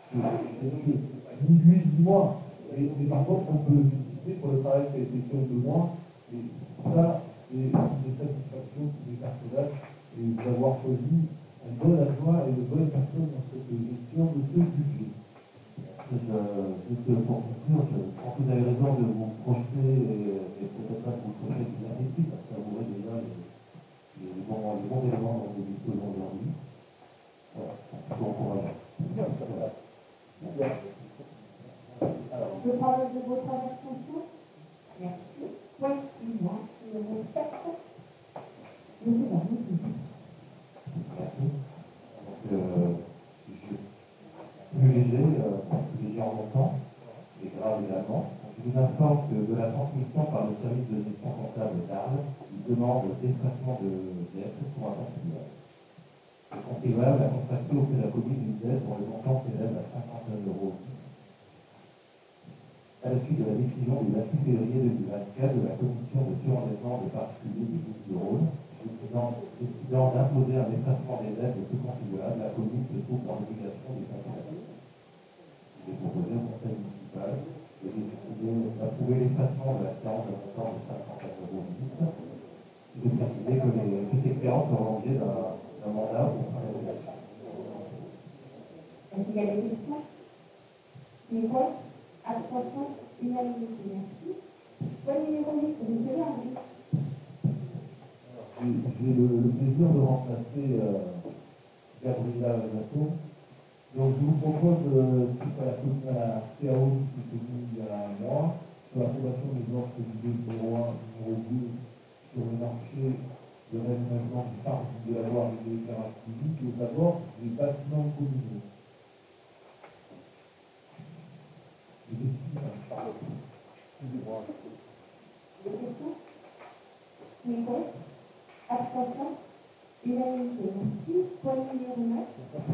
Ni lui, ni moi. Et, et par contre, on peut le féliciter pour le travail qui a été fait de moi. Et ça, c'est une satisfaction pour les personnels et d'avoir choisi un bon adjoint et de bonnes personnes dans cette gestion de ce budget. Juste pour conclure, je pense que vous avez raison de vous projeter et, et peut-être pas de vous projeter de la équipe, parce que ça vous déjà les, les, les, bons, les bons éléments dont nous disposons aujourd'hui. Voilà, c'est plutôt encourageant. Je parle de votre abstention. Merci. Point suivant, numéro sept. Monsieur Barlou. Merci. Donc, euh, plus léger, euh, plus léger en montant, et grave également. Je vous informe que de la transmission par le service de gestion comptable d'Arles, il demande l'effacement de dettes pour un particulier. Le contribuable a contracté auprès de la commune une dette dont le montant s'élève à cinquante-neuf euros. À la suite de la décision du vingt-huit février deux mille vingt-quatre de la commission de surendettement des particuliers du groupe de Rhône, décidant, décidant d'imposer un effacement des dettes de tout contribuable, la commune se trouve dans l'obligation d'effacer la dette. Il est proposé au conseil municipal de décider d'approuver l'effacement de la créance d'un montant de cinquante-neuf euros dix et de préciser que, les, que ces créances seront l'objet d'un mandat pour fin d'obligation. Est-ce qu'il y a des questions? Des votes? Abstention? Unanimité. Merci. Point numéro huit, M. Lardy. J'ai le, le plaisir de remplacer euh, Gabriela Nato. Donc je vous propose, euh, suite à la, à la C A O qui est tenue il y a un mois, sur l'approbation des ordres du numéro un, numéro deux, sur le marché de réaménagement du parc de la Loire et de l'éclairage public, et d'abord des bâtiments communaux. Des questions? Des questions? Des votes? Abstention? Unanimité. Merci. Point numéro neuf.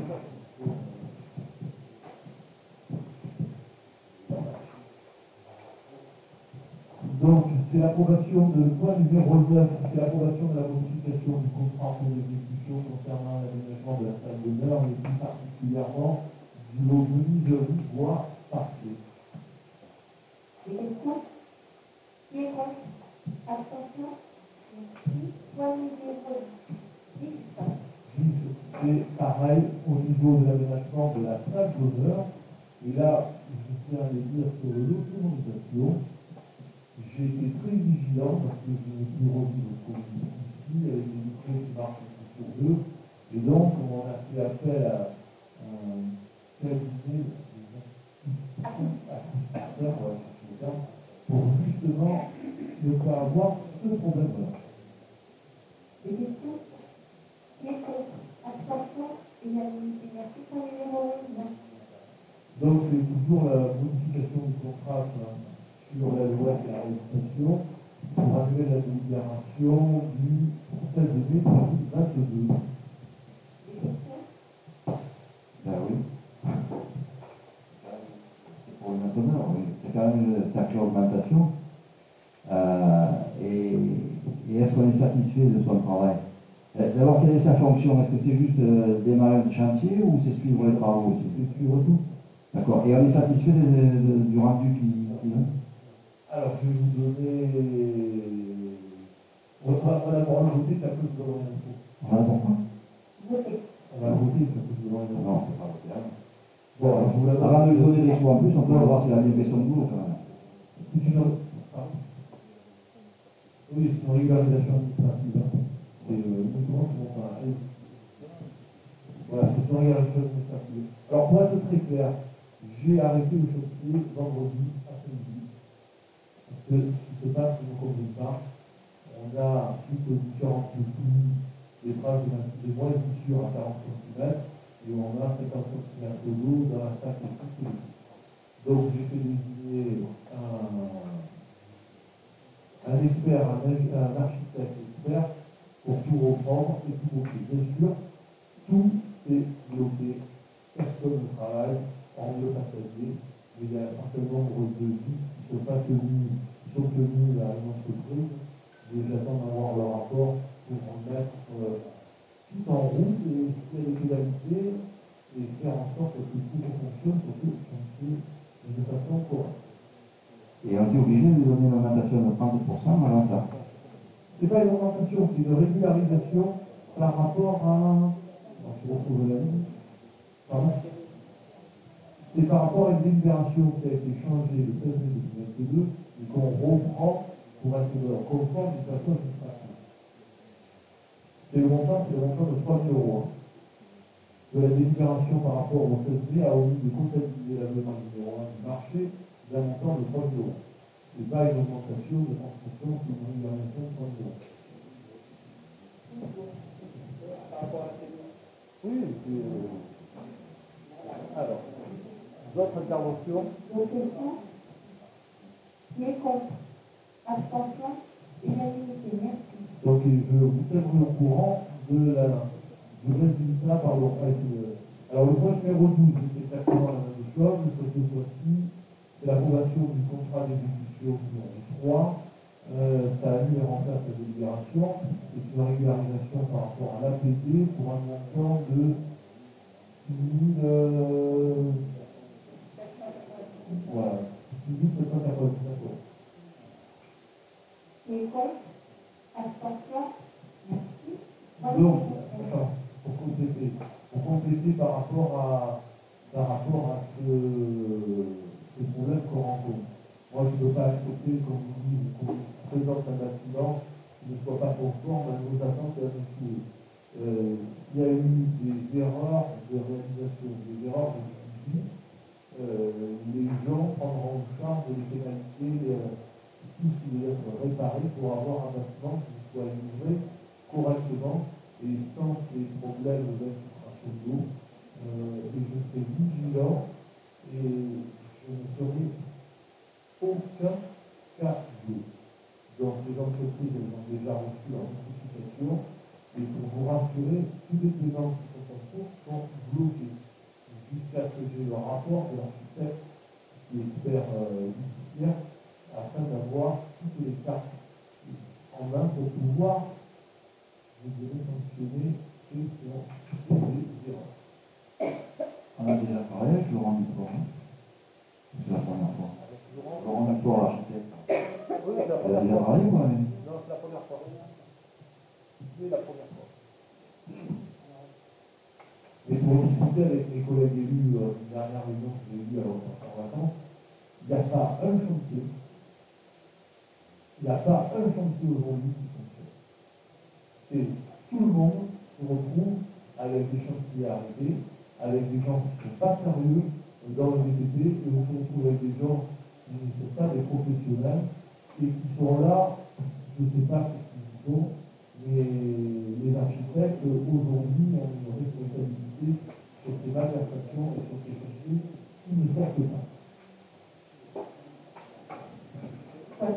Donc, c'est l'approbation de point numéro neuf, c'est l'approbation de la modification du contrat pour l'exécution concernant l'aménagement de la salle d'honneur, mais plus particulièrement du lot menuiserie bois parquet. Des questions? Qui est contre? Abstention? Merci. Point numéro dix. dix, c'est pareil au niveau de l'aménagement de la salle d'honneur. Et là, je tiens à le dire sur l'autonomisation. J'ai été très vigilant parce que je me suis revu au produit ici avec des micros qui marchent sur deux. Et donc, on a fait appel à un cabinet pour justement ne pas avoir ce problème-là. Des questions? Qui est contre? Abstention? Unanimité. Merci. Point numéro onze. Donc, c'est toujours la modification du contrat sur la loi de la législation pour annuler la délibération du seize mai deux mille vingt-deux. Des questions? Ben oui. C'est pour le mainteneur, oui. C'est quand même une sacrée augmentation. Euh, et et est-ce qu'on est satisfait de son travail? D'abord, quelle est sa fonction? Est-ce que c'est juste euh, démarrer le chantier ou c'est suivre les travaux aussi? C'est suivre tout. D'accord. Et on est satisfait de, de, de, du rendu qui, qui Alors, je vais vous donner. On va, on va d'abord voter que la cause de l'orientation. On a pourquoi? Votez. On va voter que la cause de l'orientation. Non, c'est pas voté. Hein. Bon, alors, je vous la donne. Avant de lui donner des choix en plus, on peut voir si elle a bien fait son boulot quand même. C'est une. Ah. Oui, c'est une régularisation administrative. Hein. C'est euh, uniquement pour. Enfin, voilà, c'est une régularisation administrative. Alors, pour être très clair, j'ai arrêté le chantier vendredi après-midi. Parce que ce qui se passe, ne me convient pas. On a, suite aux différentes pluies, des traces de moisissures à quarante centimètres, et on a cinquante centimètres d'eau dans la salle de tout. Donc, j'ai fait désigner un, un expert, un, un architecte expert, pour tout reprendre et tout bloquer. Bien sûr, tout est bloqué. Personne ne travaille, en mieux passager, mais il y a un certain nombre de vies qui ne sont pas tenues, qui sont tenues à une entreprise, et j'attends d'avoir le rapport pour mettre euh, tout en route et faire les pénalités et faire en sorte que tout fonctionne pour que le chantier de façon correcte. Et on est obligé de lui donner une augmentation de trente pour cent avant ça. Ce n'est pas une augmentation, c'est une régularisation par rapport à. Alors, je retrouve la ligne. Pardon. C'est par rapport à une délibération qui a été changée le seize mai deux mille vingt-deux et qu'on reprend pour être conforme d'une façon administrative. C'est le montant, c'est le montant de trois mille euros. Hein. De la délibération par rapport au seize mai a omis de comptabiliser l'abonnement numéro un du marché d'un montant de trois mille euros. Ce n'est pas une augmentation de construction, c'est une régularisation de trois mille euros. Par rapport à ces Oui, c'est. Euh... Alors, d'autres interventions? Vos questions? Qui est contre? Abstention? Unanimité. Merci. Donc, je vous tiendrai au courant de la, je résume ça par le point. Alors le point numéro douze, c'est exactement la même chose, mais cette fois-ci, c'est l'approbation du contrat d'exécution numéro trois. Euh, ça annule et remplace la délibération. C'est une régularisation par rapport à l'A P D pour un montant de six mille... Euh, voilà, six mille sept cent quatre-vingt-dix-neuf euros. Qui est contre? Abstention? Merci. Donc, enfin, pour compléter, pour compléter par rapport à, par rapport à ce, ce problème qu'on rencontre. Moi, je ne peux pas accepter, comme vous dites, qu'on présente un bâtiment qui ne soit pas conforme à nos attentes et à nos souhaits. Euh, S'il y a eu des erreurs de réalisation, des erreurs de suivi, euh, les gens prendront en charge les pénalités, euh, tout ce qui doit être réparé pour avoir un bâtiment qui soit livré correctement et sans ces problèmes d'infiltration d'eau. Euh, et je serai vigilant et je ne serai aucun cas d'eau. Donc les entreprises, elles ont déjà reçu leur notification et pour vous rassurer, tous les paiements qui sont en cours sont bloqués jusqu'à ce que j'ai le rapport de l'architecte qui est expert euh, judiciaire afin d'avoir toutes les cartes en main pour pouvoir, je dirais, sanctionner ceux qui ont fait des erreurs. On a déjà parlé avec Laurent Duport. C'est la première fois. Laurent Duport, l'architecte. Oui, c'est la Elle a première déjà fois. parlé ou pas? Non, c'est la première fois. C'est la première fois. Et pour discuter avec mes collègues élus, euh, une dernière réunion que j'ai eue à l'autre en vacances, il n'y a pas un chantier, il n'y a pas un chantier aujourd'hui qui fonctionne. C'est tout le monde se retrouve avec des chantiers arrêtés, avec des gens qui ne sont pas sérieux dans le B T P, et on se retrouve avec des gens qui ne sont pas des professionnels et qui sont là, je ne sais pas ce qu'ils font, mais les architectes aujourd'hui ont une responsabilité sur ces malversations et sur ces chantiers qui ne sortent pas. C'est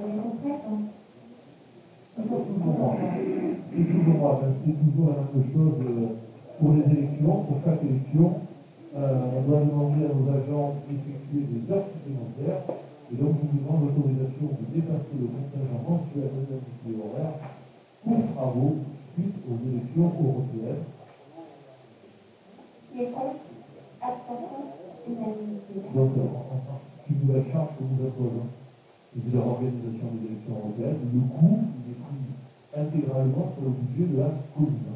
toujours moi. C'est toujours moi. Ben, c'est toujours la même chose euh, pour les élections. Pour chaque élection, euh, on doit demander à nos agents d'effectuer des heures supplémentaires. Et donc, nous demandons l'autorisation de dépasser le contingent mensuel de l'indemnité horaire pour travaux suite aux élections européennes. Les comptes, abstention, unanimité. Donc, euh, enfin, c'est une nouvelle charge que vous imposez. C'est l'organisation des élections européennes. Le coût, il est pris intégralement sur le budget de la commune.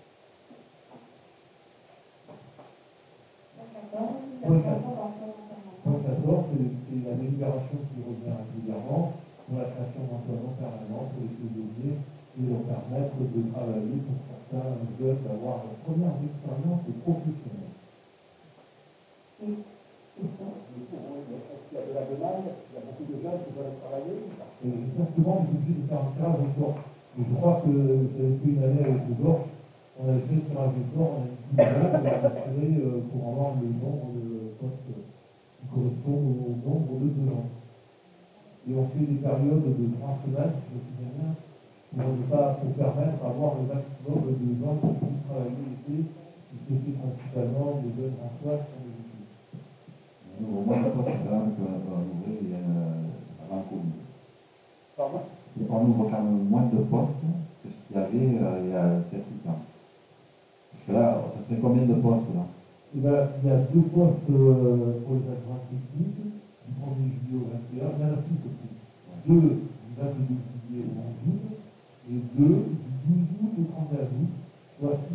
Point quatorze, c'est la délibération qui revient régulièrement pour la création d'emplois permanents pour les saisonniers et leur permettre de travailler pour certains jeunes d'avoir leur première expérience professionnelle. Oui. Il y a de la demande, il y a beaucoup de jeunes qui veulent travailler. Et exactement, on est obligé de faire un tirage au sort. Et je crois que vous avez fait une année avec le Gorge, on avait fait le tirage au sort, on a dit que on a assuré pour avoir le nombre de postes qui correspondent au nombre de deux ans. Et on fait des périodes de trois semaines, si je me souviens bien, pour ne pas pour permettre d'avoir le maximum de gens qui puissent travailler l'été, puisque c'est principalement des jeunes emplois qui sont des études. Au moins, je pense que là, qu'on a ouvert, il y a avant le Covid. Pardon? On ouvre quand même moins de postes que ce qu'il y avait euh, il y a sept huit ans. Parce que là, ça serait combien de postes là? Eh ben, il y a deux postes euh, pour les adjoints techniques, du premier juillet au vingt et un, il y en a six aussi. Deux du vingt-deux juillet au onze août, et deux du douze août au trente et un août, soit six.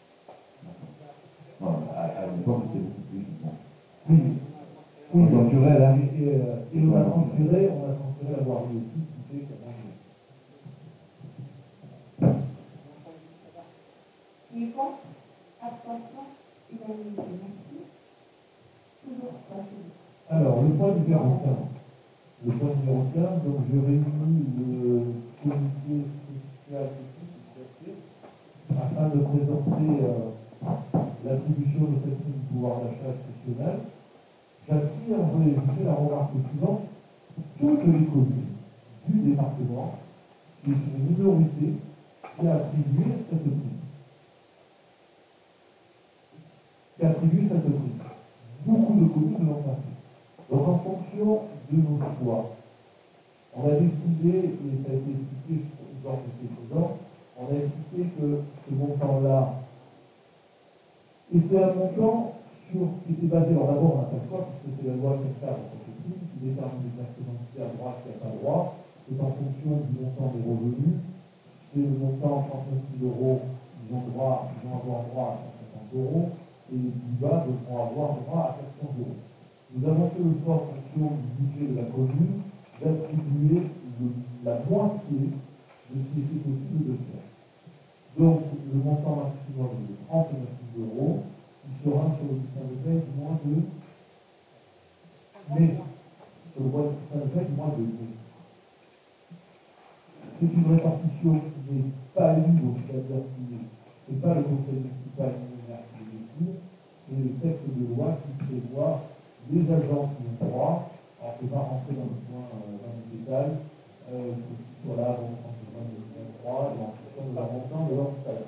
Bon, à, à l'époque, c'était beaucoup plus. Bon. Oui, oui, Donc, tu vois, là. Et, et, euh, et on a transféré, on a transféré la voirie aussi, ce qui fait qu'on a Les comptes, abstention, unanimité. Merci. Toujours pas. Alors, le point numéro quinze. Le point numéro quinze, donc je réunis le comité social et afin de présenter euh, l'attribution de cette prime du pouvoir d'achat exceptionnel. J'attire, je voulais faire la remarque suivante, toutes les communes du département, c'est une minorité qui a attribué cette prime. qui attribue cette prime. Beaucoup de communes l'ont pas fait. Donc en fonction de nos choix, on a décidé, et ça a été expliqué lors de ces présents, on a expliqué que ce montant-là était un montant sur, qui était basé, alors d'abord on n'a pas le choix, puisque c'est la loi qui cadre cette prime, qui détermine exactement qui a droit, qui n'a pas droit, c'est en fonction du montant des revenus. C'est le montant trente-neuf mille euros, ils ont droit, ils vont avoir droit à cent cinquante euros, et les plus bas devront avoir droit à quatre cents euros. Nous avons fait le choix en fonction du budget de la commune d'attribuer la moitié de ce qui était possible de faire. Donc, le montant maximum est de trente-neuf mille euros, qui sera sur le bulletin de paie du mois de mai. Sur le bulletin de paie du mois de mai. C'est une répartition qui n'est pas élue, donc c'est-à-dire que ce n'est pas le conseil municipal ni le maire qui le décide, c'est le texte de loi qui prévoit les agents qui ont droit. Alors, je ne vais pas rentrer dans le point, euh, dans le détail, euh, qui soient là avant le trente juin deux mille vingt-trois et en fonction de leur montant de leur salaire.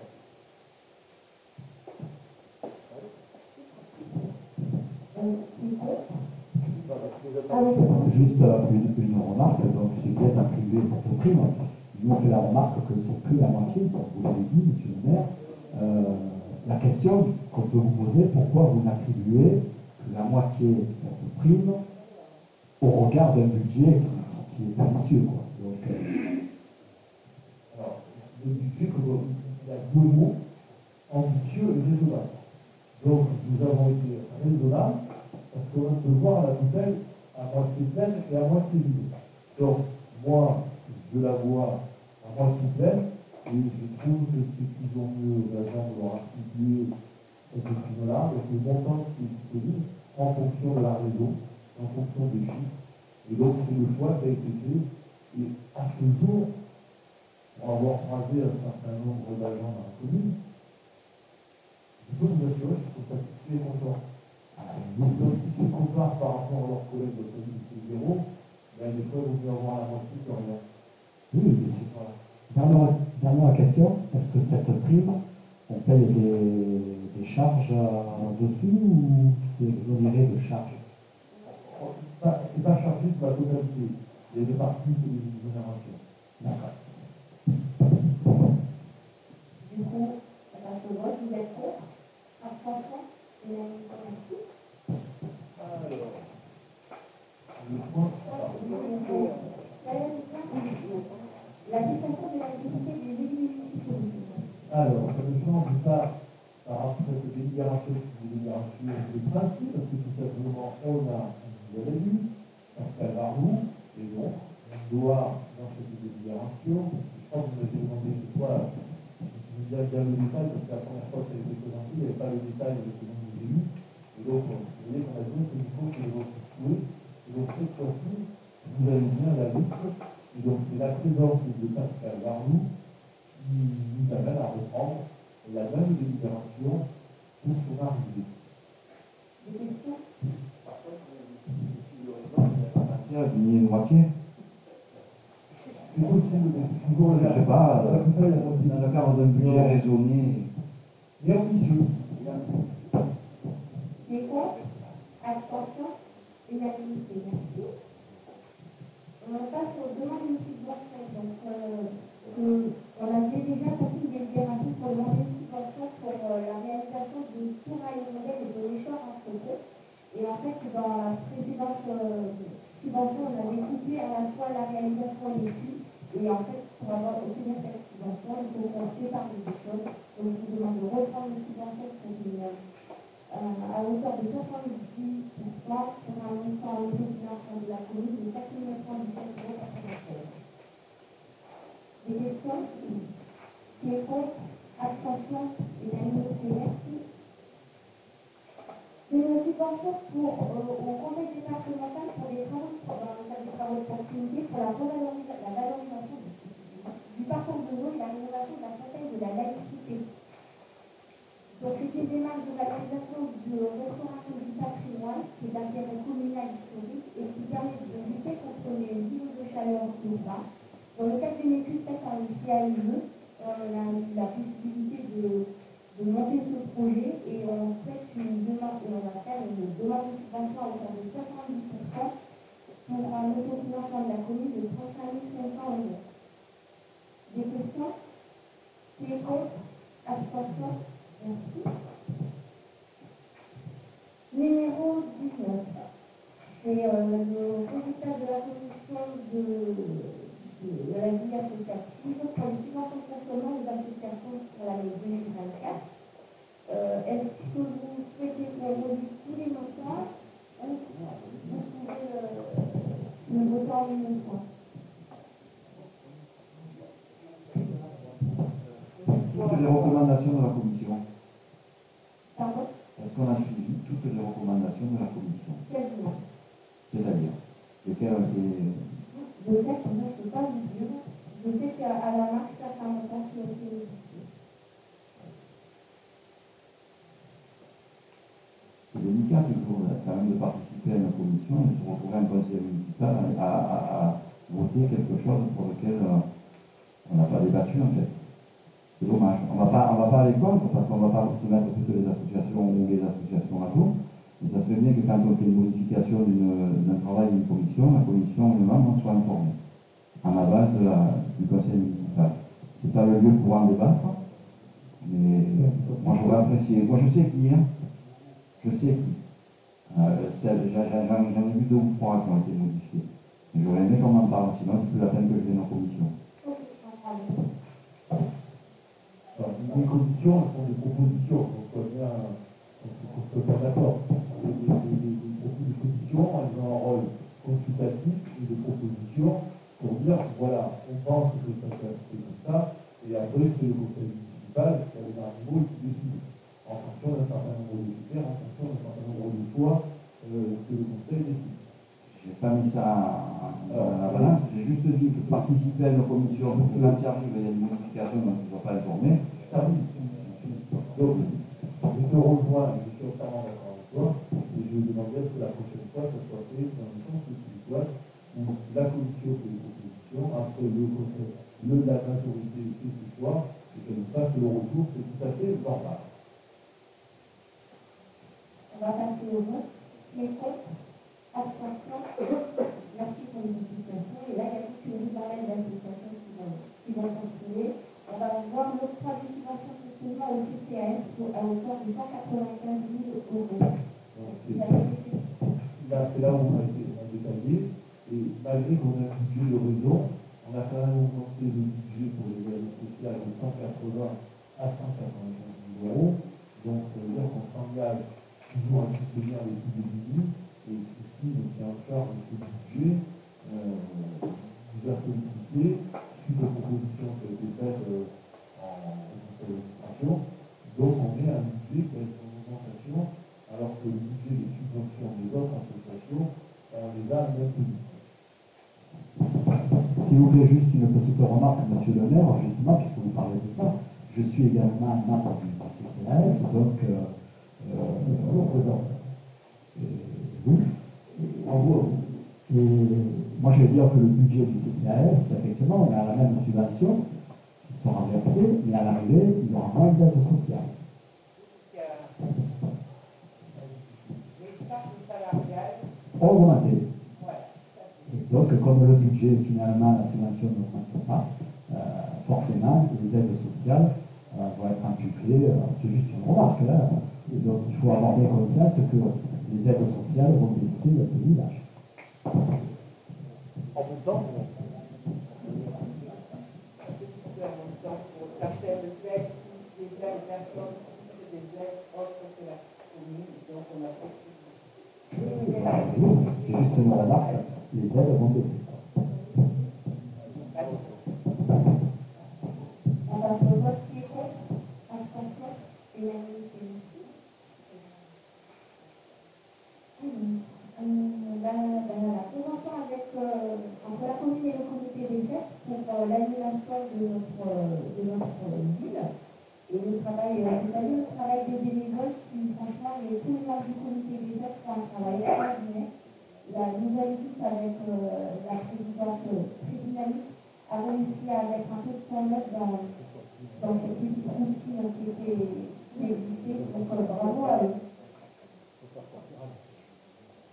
Juste euh, une, une remarque, donc c'est bien d'attribuer cette prime. Nous on fait la remarque que c'est que la moitié, comme vous l'avez dit, monsieur le maire. Euh, la question qu'on peut vous poser, pourquoi vous n'attribuez que la moitié de cette prime au regard d'un budget qui, qui est ambitieux, quoi. Donc, euh... Alors, le budget, il y a deux mots, ambitieux et raisonnable. Donc, nous avons été raisonnables parce qu'on peut voir la bouteille à moitié pleine et à moitié vide. Donc, moi, je la vois à moitié pleine et je trouve que c'est plus ou mieux aux agents de leur attribuer cette prime-là, avec le montant qui est disponible en fonction de la réseau, en fonction des chiffres. Et donc, c'est le choix qui a été fait. Et à ce jour, pour avoir croisé un certain nombre d'agents dans la commune, je peux vous assurer qu'ils sont satisfaits et contents. Donc, si se comparent par rapport à leurs collègues de commune, c'est zéro, ben, des fois, il vaut mieux avoir la moitié que rien. Oui, mais c'est pas. Dernière, dernière question, est-ce que cette prime, on paye des, des charges dessus ou c'est exonéré de charges? Ce n'est pas chargé de la totalité. Il y a des parties, c'est des exonérations. D'accord. Du coup, ça passe au vote, vous êtes contre, abstention, unanimité, merci. Alors, je pense. La fixation de la limité des élus municipaux. Alors, ça ne change pas par rapport à cette délibération, c'est une délibération de principe, parce que tout simplement, on a un nouvel élu, Pascal Barlou, et donc, on doit, dans cette délibération, je crois que vous m'avez demandé ce soir, je vous dire bien le détail, parce que la première fois que ça a été présenté, il n'y avait pas le détail avec le nom des élus, et donc, vous voyez qu'on a dit qu'il faut que les autres soient, et donc cette fois-ci, vous avez bien la liste, et donc c'est la présence de Pascal Barlou qui nous amène à reprendre la même délibération pour son arrivée. Des questions? Par contre, si le raison, c'est à partir d'une moitié. C'est possible, mais c'est toujours Je ne sais pas, euh, dans dans le cadre d'un budget raisonné. Et ambitieux. Qui est contre? Abstention? Unanimité, merci. On passe aux demandes de subvention. Donc, euh, euh, on avait déjà compris des délibérations pour demander une subvention pour euh, la réalisation d'une tour aérodrome et de l'échec entre eux. Et en fait, dans la précédente euh, subvention, on avait coupé à la fois la réalisation et l'étude. Et en fait, pour avoir obtenu cette subvention, il faut qu'on sépare les deux choses. Donc, je vous demande de reprendre une subvention pour une, euh, à hauteur de soixante-dix pour cent pour un montant de financement de la commune de quatre mille neuf cent dix-sept euros quatre-vingt-seize. Des questions? Qui est contre? Abstention? Unanimité, merci. C'est une subvention pour, euh, au conseil départemental pour les travaux, dans le cadre des travaux de proximité, pour la revalorisation, la valorisation du, du parcours de l'eau et la rénovation de la fontaine de la laïcité. Donc, c'est une démarche de valorisation de restauration du patrimoine, qui est d'intérêt communal historique et qui permet de lutter contre les îlots de chaleur urbains. Dans le cadre d'une étude faite par le C A I E, on a eu la possibilité de, de monter ce projet et on souhaite une demande de subvention à hauteur de soixante-dix pour cent pour un autofinancement de la commune de trente-cinq mille cinq cents euros. Des questions? Qui est contre? Abstention? Merci. Numéro dix-neuf. C'est euh, le résultat de la commission de, de, de la vie associative pour les subventions de fonctionnement des associations pour l'année deux mille vingt-quatre. Euh, Est-ce que vous souhaitez qu'on redise tous les montants ou vous pouvez euh, le voter en une fois? Toutes les recommandations de la commission. Pardon? Est-ce qu'on a suivi toutes les recommandations de la commission? Quasiment. C'est-à-dire, lesquelles ont été... Je sais que je ne peux pas vous dire. Je sais qu'à la marque, ça fait un montant qui a été modifié. C'est délicat toujours quand même de participer à une commission et de se retrouver en conseil municipal à, à, à voter quelque chose pour lequel euh, on n'a pas débattu en fait. C'est dommage. On ne va pas aller contre parce qu'on ne va pas se mettre toutes les associations ou les associations à dos. Mais ça serait bien que quand on fait une modification d'un travail d'une commission, la commission et les membres soient informés à la base de la, du conseil municipal. Ce n'est pas le lieu pour en débattre, mais moi j'aurais apprécié. Moi je sais qui, hein. Je sais qui. Euh, J'en ai vu deux ou trois qui ont été modifiés. Mais j'aurais aimé qu'on en parle, sinon c'est plus la peine que je vienne en commission. Alors, les commissions sont des propositions, on soit bien, on soit pas d'accord. Les, les, les, les commissions, elles ont un rôle consultatif et de proposition pour dire, voilà, on pense que ça peut être comme ça, et après c'est le conseil municipal qui a les derniers mots et qui décide, en fonction d'un certain nombre de critères, en fonction d'un certain nombre de choix euh, que le conseil décide. Je n'ai pas mis ça à la balance, j'ai juste dit que participer à une commission, pour que l'entière arrive et il y a une modification dont ils ne sont pas informés. Ah oui, donc je te rejoins, je suis entièrement d'accord avec toi, et je vais demander à ce que la prochaine fois, ça soit fait dans le sens que tu souhaites, où la commission fait des propositions, après le conseil, le la majorité fait ce choix, et comme ça, que le retour, c'est tout à fait normal. On va passer au vote. Les contre? Abstention? Merci pour les explications. Et là, il y a toute une ribambelle d'associations qui vont, qui vont continuer. On va voir l'octroi de subvention de fonctionnement au C C A S à hauteur de cent quatre-vingt-quinze mille euros. Là, c'est là où on a été détaillé. Et malgré qu'on ait un budget de réseau, on a quand même augmenté le budget pour les aides sociales de cent quatre-vingts à cent quatre-vingt-quinze mille euros. Donc, ça veut dire qu'on s'engage toujours à soutenir les plus démunis. Et ici, donc, il y a en charge de ce budget euh, diverses collectivités, suite aux propositions qui ont été faites euh, en conseil d'administration. Donc, on est à un budget qui a une augmentation, alors que le budget des subventions des autres associations, on les a maintenus. S'il vous plaît, juste une petite remarque, monsieur le maire, justement, puisque vous parlez de ça. Je suis également membre du C C A S, donc euh, euh, oui. En gros, et moi je vais dire que le budget du C C A S, effectivement, on a la même subvention qui sera versée, mais à l'arrivée, il y aura moins d'aide sociale. Augmenté. Et donc, comme le budget, finalement, la subvention n'augmente pas, euh, forcément, les aides sociales euh, vont être amplifiées. Euh, c'est juste une remarque, là. Et donc, il faut avoir bien conscience que les aides sociales vont baisser dans ce village. En même temps, pour certaines aides, des aides personnes, des aides autres que la commune, donc on a fait. C'est juste une remarque, les aides vont baisser. On va se vote qui est contre, abstention, unanimité ici. La, la, la convention avec, euh, entre la commune et le comité des fêtes pour euh, l'animation de notre, de notre ville. Et le travail, euh, vous savez, le travail des bénévoles, qui franchement, les, tous les membres du comité des fêtes font un travail extraordinaire. La nouvelle équipe avec euh, la présidente très dynamique a réussi à mettre un peu de son œuvre dans, dans cette petite routine qui était qui existait. Donc euh, bravo à eux.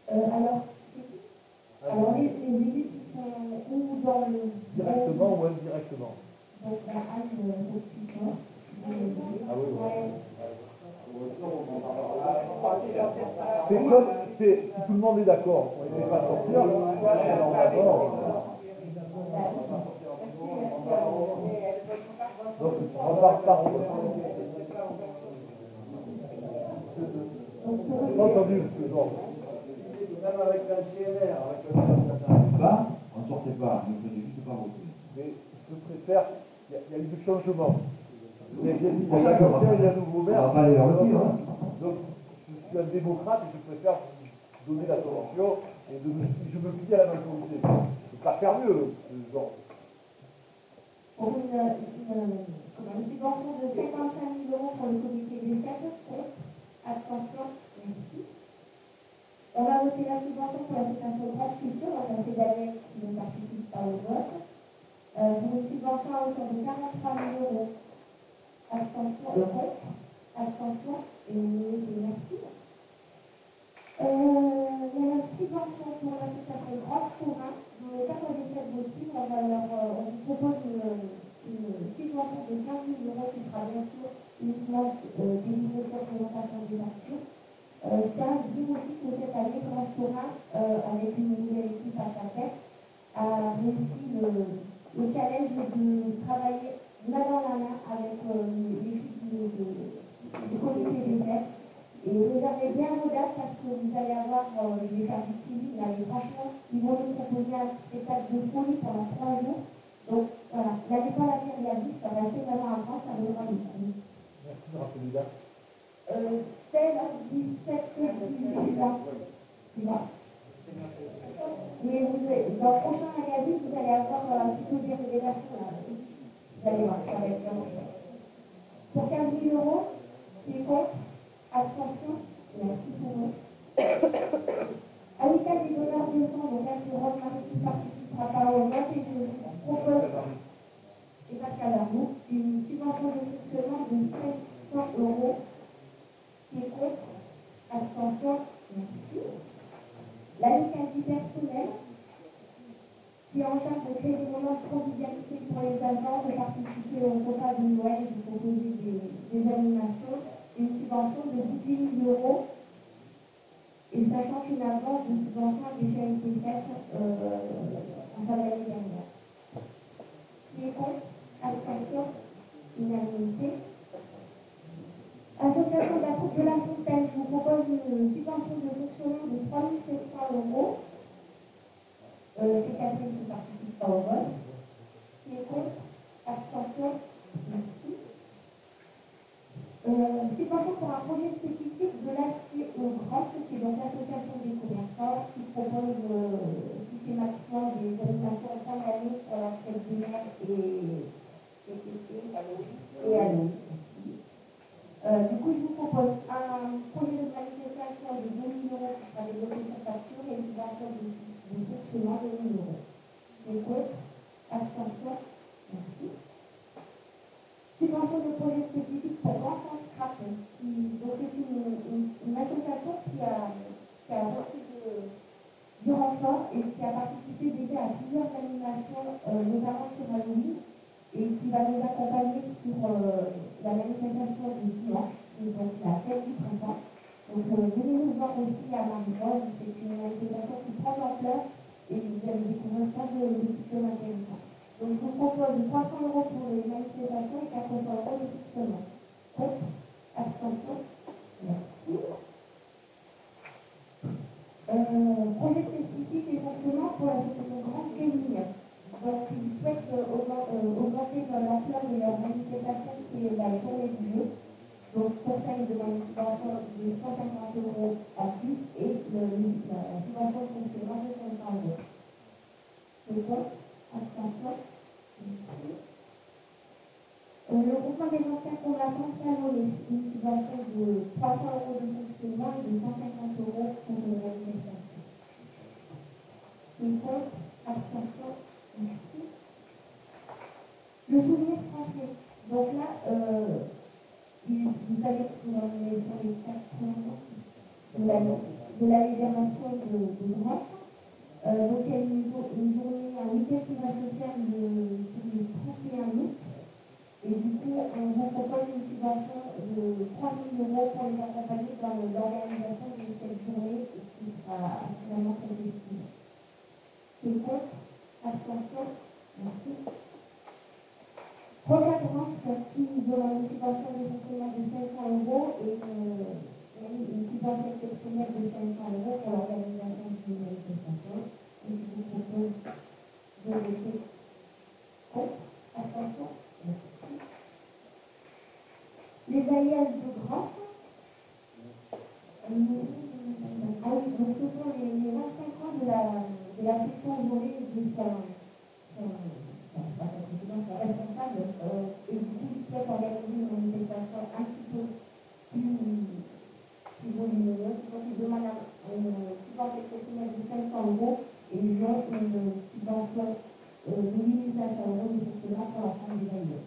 Euh, alors, alors les, les élus qui sont ou dans le... Directement ou indirectement? Donc la Anne de Picon. Ah oui, oui. Ouais. C'est comme, c'est, si tout le monde est d'accord, on ne peut pas sortir, alors d'accord. Donc, on repart par J'ai pas entendu, parce que bon. Même avec la C N R, avec le pas, on ne sortait pas, on ne faisait juste pas voter. Mais je préfère, il y, a, il y a eu du changement. Il y a, il y a, il y a un ancien, il y a un nouveau maire. On va pas aller vers le pire, hein. Donc, je suis un démocrate et je préfère donner la solution et de me, je me plie à la majorité. Je ne peux pas faire mieux, ce genre. Pour une, une, une subvention de cinquante-cinq mille euros pour le comité des fêtes, contre, abstention, merci. On va voter la subvention pour l'association Grande Culture, donc un pédagogue qui ne participe pas au vote, euh, pour une subvention à hauteur de quarante-trois mille euros. Abstention, euh, contre, abstention, et merci. Euh, il y a une subvention pour l'association Grande Courant, dans le cadre des fêtes possibles, on, va leur, on vous propose une, une subvention de quinze mille euros qui sera bien sûr uniquement euh, délivrée pour présentation des actions. Euh, tiens, je dis aussi que cette année, Grand Courant, euh, avec une nouvelle équipe à sa tête, a réussi le, le challenge de travailler main dans la main avec euh, l'équipe du, du comité des fêtes. Et réservez bien vos dates parce que vous allez avoir euh, les services civiques, là, et franchement, ils vont nous proposer un spectacle de folie pendant trois jours. Donc voilà, n'allez pas la faire réaliste, ça va être vraiment en France, ça vaudra le coup. Merci de rappeler les dates. Euh, seize, dix-sept, dix-huit juin. Tu vois. Mais vous, dans le prochain magazine, vous allez avoir un petit peu des révélations là. Vous allez voir, ça va être vraiment chouette. Pour quinze mille euros, c'est contre, abstention, merci pour eux. Amicale des donneurs de sang, donc là c'est Rose-Marie qui participera pas au vote et je propose, et Pascal Arnaud, une subvention de fonctionnement de cinq cents euros. Qui est contre, abstention, merci. L'amicale du personnel, qui est en charge de créer des moments de convivialité pour les agents, de participer au repas de Noël et de proposer des, des animations, une subvention de dix-huit mille euros. Et sachant qu'une avance de subvention a déjà été faite euh, en fin d'année dernière. Qui est contre, abstention, unanimité. Association de la Coupe de la Fontaine, je vous propose une subvention de fonctionnement de trois mille sept cents euros. Euh, c'est Catherine qui ne participe pas au vote. Qui est contre, abstention, merci. Euh, subvention pour un projet spécifique de l'accès aux grands, c'est donc l'association des commerçants qui propose euh, systématiquement des animations en fin d'année pour la fête du maire et, et, et, et, et Halloween. Euh, du coup, je vous propose un projet de manifestation de deux mille euros qui sera développé sur facture et une subvention de, de fonctionnement de mille euros. C'est contre, abstention, merci. Subvention de projet spécifique pour Grand Sens Scrap, qui donc c'est une, une, une association qui a, qui a reçu de, du renfort et qui a participé déjà à plusieurs animations, euh, notamment sur Halloween, et qui va nous accompagner sur euh, la manifestation du dimanche, donc la fête du printemps. Donc euh, venez nous voir aussi à Marie-Rose, c'est une manifestation qui prend l'ampleur et vous allez découvrir plein de petites intéressants. Donc je vous propose trois cents euros pour les manifestations et quatre cents euros de fixement. Contre, abstention, merci. Euh, projet spécifique et fonctionnement pour l'association Grand Gaming. Donc, ils souhaitent euh, augmenter l'ampleur de leur manifestation qui est la journée du jeu. Donc, pour ça, ils demandent une subvention de cent cinquante euros en plus et le, la subvention de fonctionnement de cinq cents euros. C'est quoi? Abstention. Euh, le groupement des anciens combattants Salomé, une subvention de trois cents euros de fonctionnement et de cent cinquante euros pour une manifestation. C'est quoi? Abstention. Merci. Le souvenir français. Donc là, euh, vous allez sur les quatre points de l'année. de la libération de, de Grasse. Euh, donc il y a une, une journée, un week-end qui va se faire le, le trente et un août. Et du coup, on vous propose une subvention de trois mille euros pour les accompagner dans l'organisation de cette journée qui sera finalement collective. C'est contre, abstention, merci. Première grande qui demande une subvention de fonctionnaire de cinq cents euros et une, une subvention exceptionnelle de cinq cents euros pour l'organisation d'une manifestation. Et je vous propose de voter contre, abstention, merci. Les alliages de Grasse, euh, ah oui, donc ce sont les, les vingt-cinq ans de la, de la section volée de son, son, son, son responsable, euh, et du coup, il souhaite organiser une manifestation un petit peu plus, plus volumineuse. Donc, il demande une subvention exceptionnelle de cinq cents euros et ils ont une subvention euh, de huit mille cinq cents euros de fonctionnement pour l'ensemble des alliages.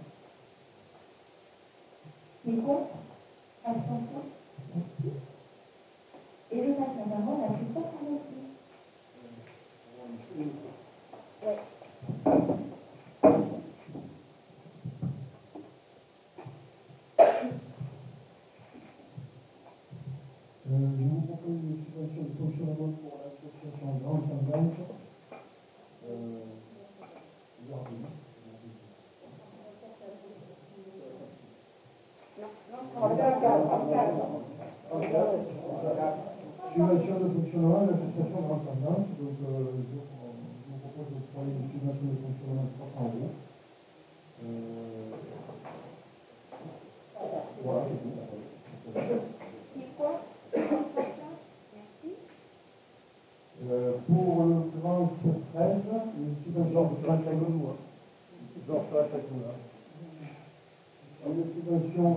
C'est contre, abstention, merci. Et je passe la parole à Christophe Arnauty. Ouais. Euh, je vous propose une subvention de fonctionnement pour l'association Grande Tendance. Euh, Subvention de fonctionnement de l'association Grande Tendance. Donc, euh, je, je vous propose de prendre une subvention de fonctionnement de trois cents euros. Euh, voilà, c'est tout. C'est quoi? Merci. Euh, pour le grand treize, une subvention de trente-cinq euros. Genre ça, chaque coup, là. Une subvention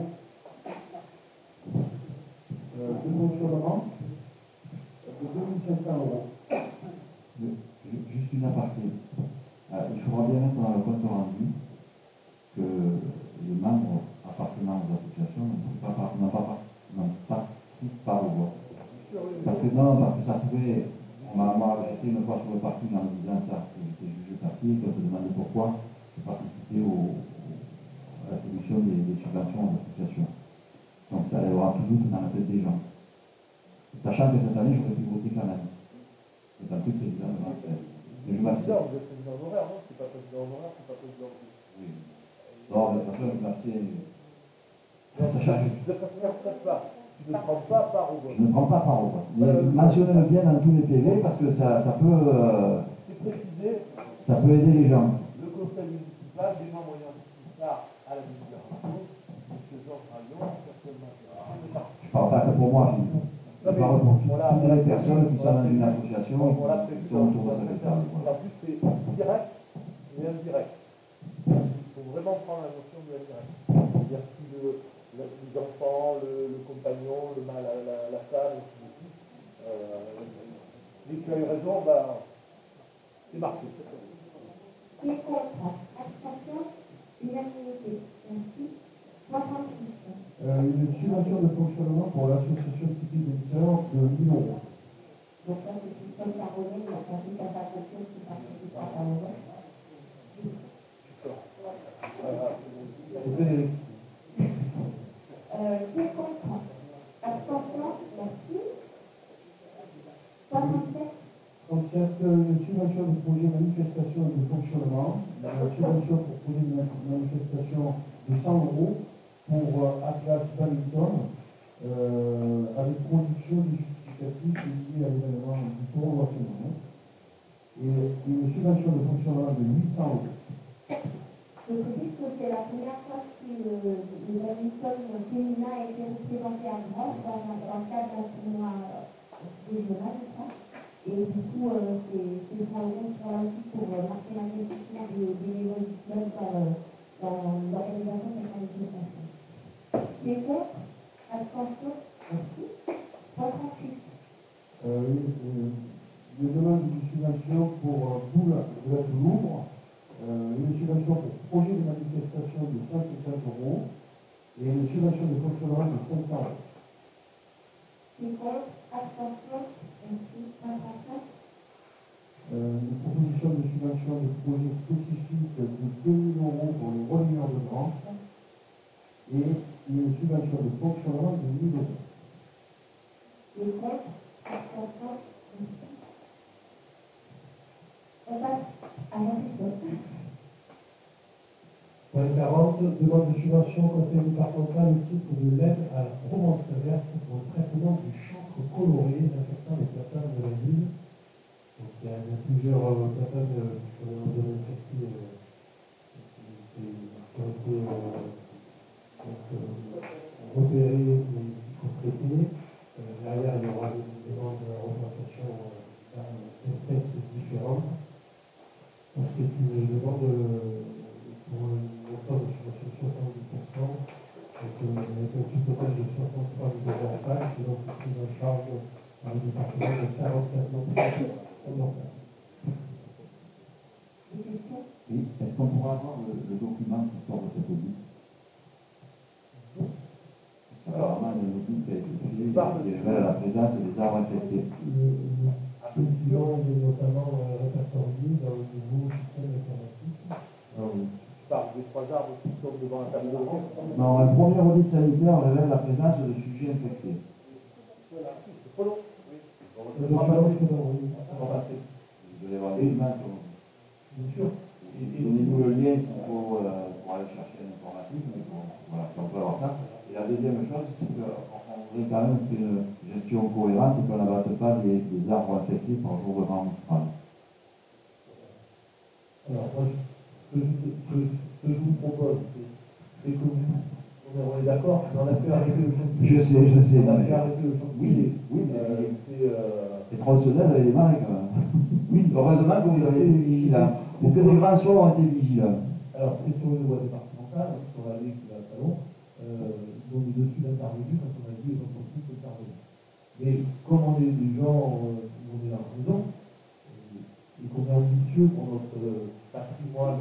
euh, de fonctionnement de deux mille cinq cents euros. Juste une aparté. Euh, il faudra bien mettre dans le compte rendu que les membres appartenant aux associations n'ont pas, pas, pas, pas pris part au vote. Parce que non, parce que ça pouvait. On m'a laissé une fois sur le parking en me disant ça, que j'étais jugé parti et qu'on se demandait pourquoi je participais au, à l'attribution des, des subventions aux associations. Donc ça aura tout doute dans la tête des gens. Sachant que cette année, j'aurais pu voter quand même. C'est un truc président de ma tête. Mais je m'abstiens. Vous êtes président honoraire, non? C'est pas président honoraire, c'est pas président. Oui. Non, mais de toute façon, je m'abstiens. Sachant que de toute façon, pas. Tu ne prends pas part au vote. Je ne prends pas part au vote. Mais mentionnez-le bien dans tous les P V parce que ça, ça peut. Euh, c'est précisé. Ça peut aider les gens. Le conseil municipal, des membres ayant pris part à la délibération, M. Georges Rayon, personnellement. Je ne parle pas que pour moi, Philippe. Je parle pour toutes les personnes qui sont dans une association et qui sont autour de cette table. En plus, c'est direct et indirect. Il faut vraiment prendre la notion de l'indirect. C'est-à-dire si le, le, les enfants, le, le compagnon, le, la, la, la femme, et tout, euh, dès que tu as eu raison, bah, c'est marqué. Qui est contre? Abstention? Unanimité. Merci. trois trente-six. Euh, une subvention de fonctionnement pour l'association typique des sœurs de mille euros. Donc là, c'est Christophe Caronet, il a compris qu'à sa fonction qui participe à la vote. Euh, qui est contre? Abstention? Merci. soixante-sept. trente-sept, une subvention de projet manifestation de fonctionnement. Une subvention pour projet de manifestation de cent euros pour euh, Atlas Badminton, euh, avec production du justificatif lié à l'événement du tournoi féminin. Et une subvention de fonctionnement de huit cents euros. Je vous dis que c'est la première fois que le, le badminton féminin a été représenté à Grasse dans, dans le cadre d'un tournoi régional, je crois. Et du coup, euh, c'est cent euros sur l'outil pour euh, marquer l'investissement des bénévoles du club dans, dans l'organisation de cette manifestation. Qui est contre? Abstention? Merci. cent trente-huit. Euh, une, une demande de subvention pour euh, Boule de la Louvre. Euh, une subvention pour projet de manifestation de cent cinquante euros et une subvention de fonctionnement de cinq cents euros. Qui est contre? Abstention? projet spécifique de deux mille euros pour le relieur de France et une subvention de fonctionnement de mille euros. Qui est contre? Abstention? On passe à la question. Point quarante, demande de subvention au conseil départemental au titre de l'aide à la Provence verte pour le traitement du chancre coloré affectant les platanes de la ville. Donc il y a, il y a plusieurs euh, platanes euh, qui sont dans le quartier euh, qui ont été euh, donc, euh, repérées et qu'il faut traiter. Euh, derrière, il y aura des demandes de replantation euh, d'espèces différentes. Donc c'est une demande euh, pour une montant de subvention de soixante-dix pour cent, donc euh, avec un coût total de soixante-trois mille euros en page, et donc une prise en charge par le département de quarante-quatre mille euros. Des questions? Oui, est-ce qu'on pourra avoir le, le document qui sort de cette audit? Apparemment, il y a un audit qui a été fait, qui révèle la présence des arbres infectés. Le bilan est notamment euh, répertorié dans le nouveau système informatique. Ah oui. Tu parles des trois arbres qui sont devant la table de rang. Non, un premier audit sanitaire révèle la présence de sujets infectés. Voilà, c'est trop long. Oui. Le document est dans le Vous devez avoir des documents sur bien sûr. donnez-nous le lien s'il faut euh, pour aller chercher l'informatique, mais bon, voilà, si on peut avoir ça. Et la deuxième chose, c'est qu'on voudrait quand même une gestion cohérente et qu'on n'abatte pas des, des arbres infectés par jour de vent mistral. Alors, moi, ce que je, ce, ce que je vous propose, c'est que vous, on est d'accord, on a pu arrêter le chantier. Je sais, je sais. On a pu arrêter le chantier. Oui, oui, mais euh, c'est. Euh, les tronçonneuses avaient des marées quand même. Oui, heureusement que vous avez été vigilants. Ou que les grands soirs ont été vigilants. Alors, c'est sur une loi départementale, sur la loi qui va à salon, euh, ils ont mis dessus d'intervenir quand on a dit les entreprises d'intervenir. Mais comme on est des gens, euh, on est dans la maison, euh, et qu'on est ambitieux pour notre euh, patrimoine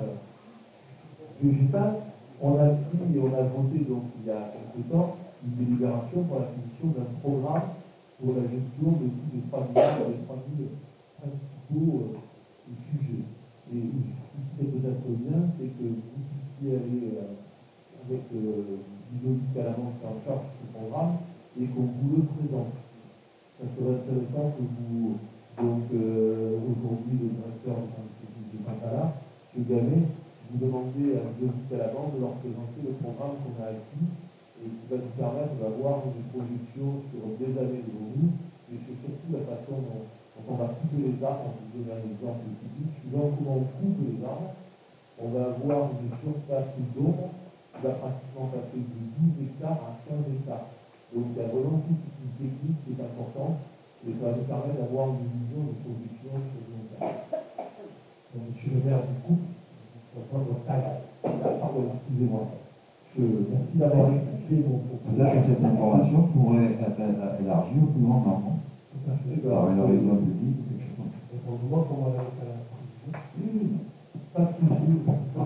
végétal, on a pris et on a voté donc il y a quelque temps une délibération pour la finition d'un programme pour la gestion de tous les trois mille, les trois mille principaux euh, sujets. Et ce qui serait peut-être bien, c'est que vous puissiez aller euh, avec euh, Ludovic Calamance en charge de ce programme et qu'on vous le présente. Ça serait intéressant que vous, donc euh, aujourd'hui, le directeur du service de Saint-Pala, M. Gamet, vous demandez à Ludovic Calamance de leur présenter le programme qu'on a acquis et qui va nous permettre d'avoir une projection sur des années de revenus, mais c'est surtout la façon dont, dont on va couper les arbres. On vous donne un exemple typique, suivant comment on coupe les arbres, on va avoir une surface d'ombre qui va pratiquement passer de douze hectares à quinze hectares. Donc il y a vraiment toute une technique qui est importante et ça va nous permettre d'avoir une vision de projection sur le long terme. Donc, monsieur le maire du coup, je vais prendre votre taille. Pardon, excusez-moi. Je, merci d'avoir expliqué mon propos. Peut-être que cette information pourrait être élargie au plus grand nombre. Tout à fait. Par une réunion publique ou quelque chose comme ça. Répondez-moi comment on a fait la précision. Oui, Pas de souci.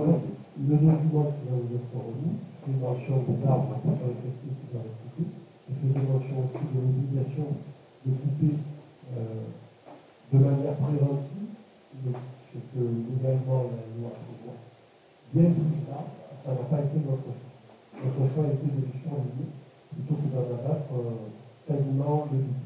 Le document qui va vous être remis, c'est une mention des arbres sur les effectifs qui doivent être coupés. Il faisait mention aussi de l'obligation de couper euh, de manière préventive, ce que également la loi prévoit. Bien plus tard, ça n'a pas été notre choix. Notre choix a été de les surveiller plutôt que d'en abattre euh, quasiment le but.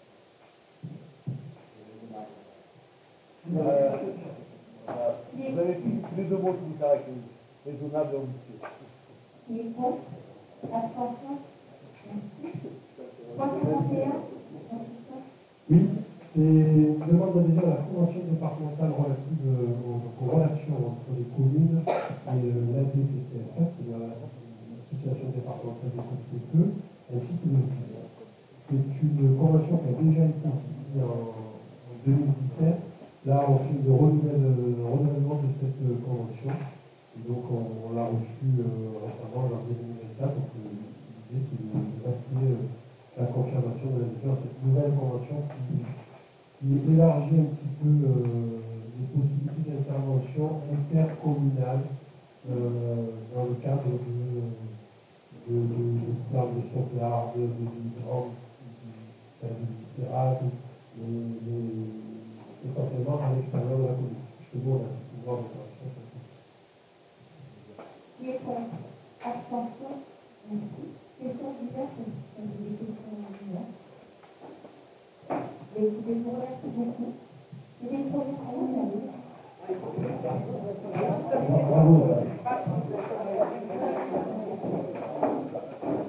Euh, euh, vous avez dit les deux mots qui vous caractérisent, raisonnable et ambitieux. Qui est contre? Abstention? Merci. trois cent trente et un. Oui, c'est une demande d'adhésion à la convention départementale relative euh, aux, aux relations entre les communes et euh, l'A D C C F F, c'est l'association départementale des comités Feu, ainsi que le S D I S. C'est une convention qui a déjà été signée en, en deux mille dix-sept. Là, on fait le renouvellement de cette euh, convention. Et donc, on, on l'a reçu euh, récemment, en deux mille vingt-quatre. Donc, euh, l'idée, c'est de valider euh, la confirmation de l'adhésion à cette nouvelle convention qui, qui élargit un petit peu euh, les possibilités d'intervention intercommunale euh, dans le cadre de, de, de, de plans de sauvegarde, de migrants, et cetera, essentiellement à l'extérieur de la commune. Puisque nous, on a ce pouvoir de Et écoutez, je vous remercie beaucoup. C'était une première année. Bravo.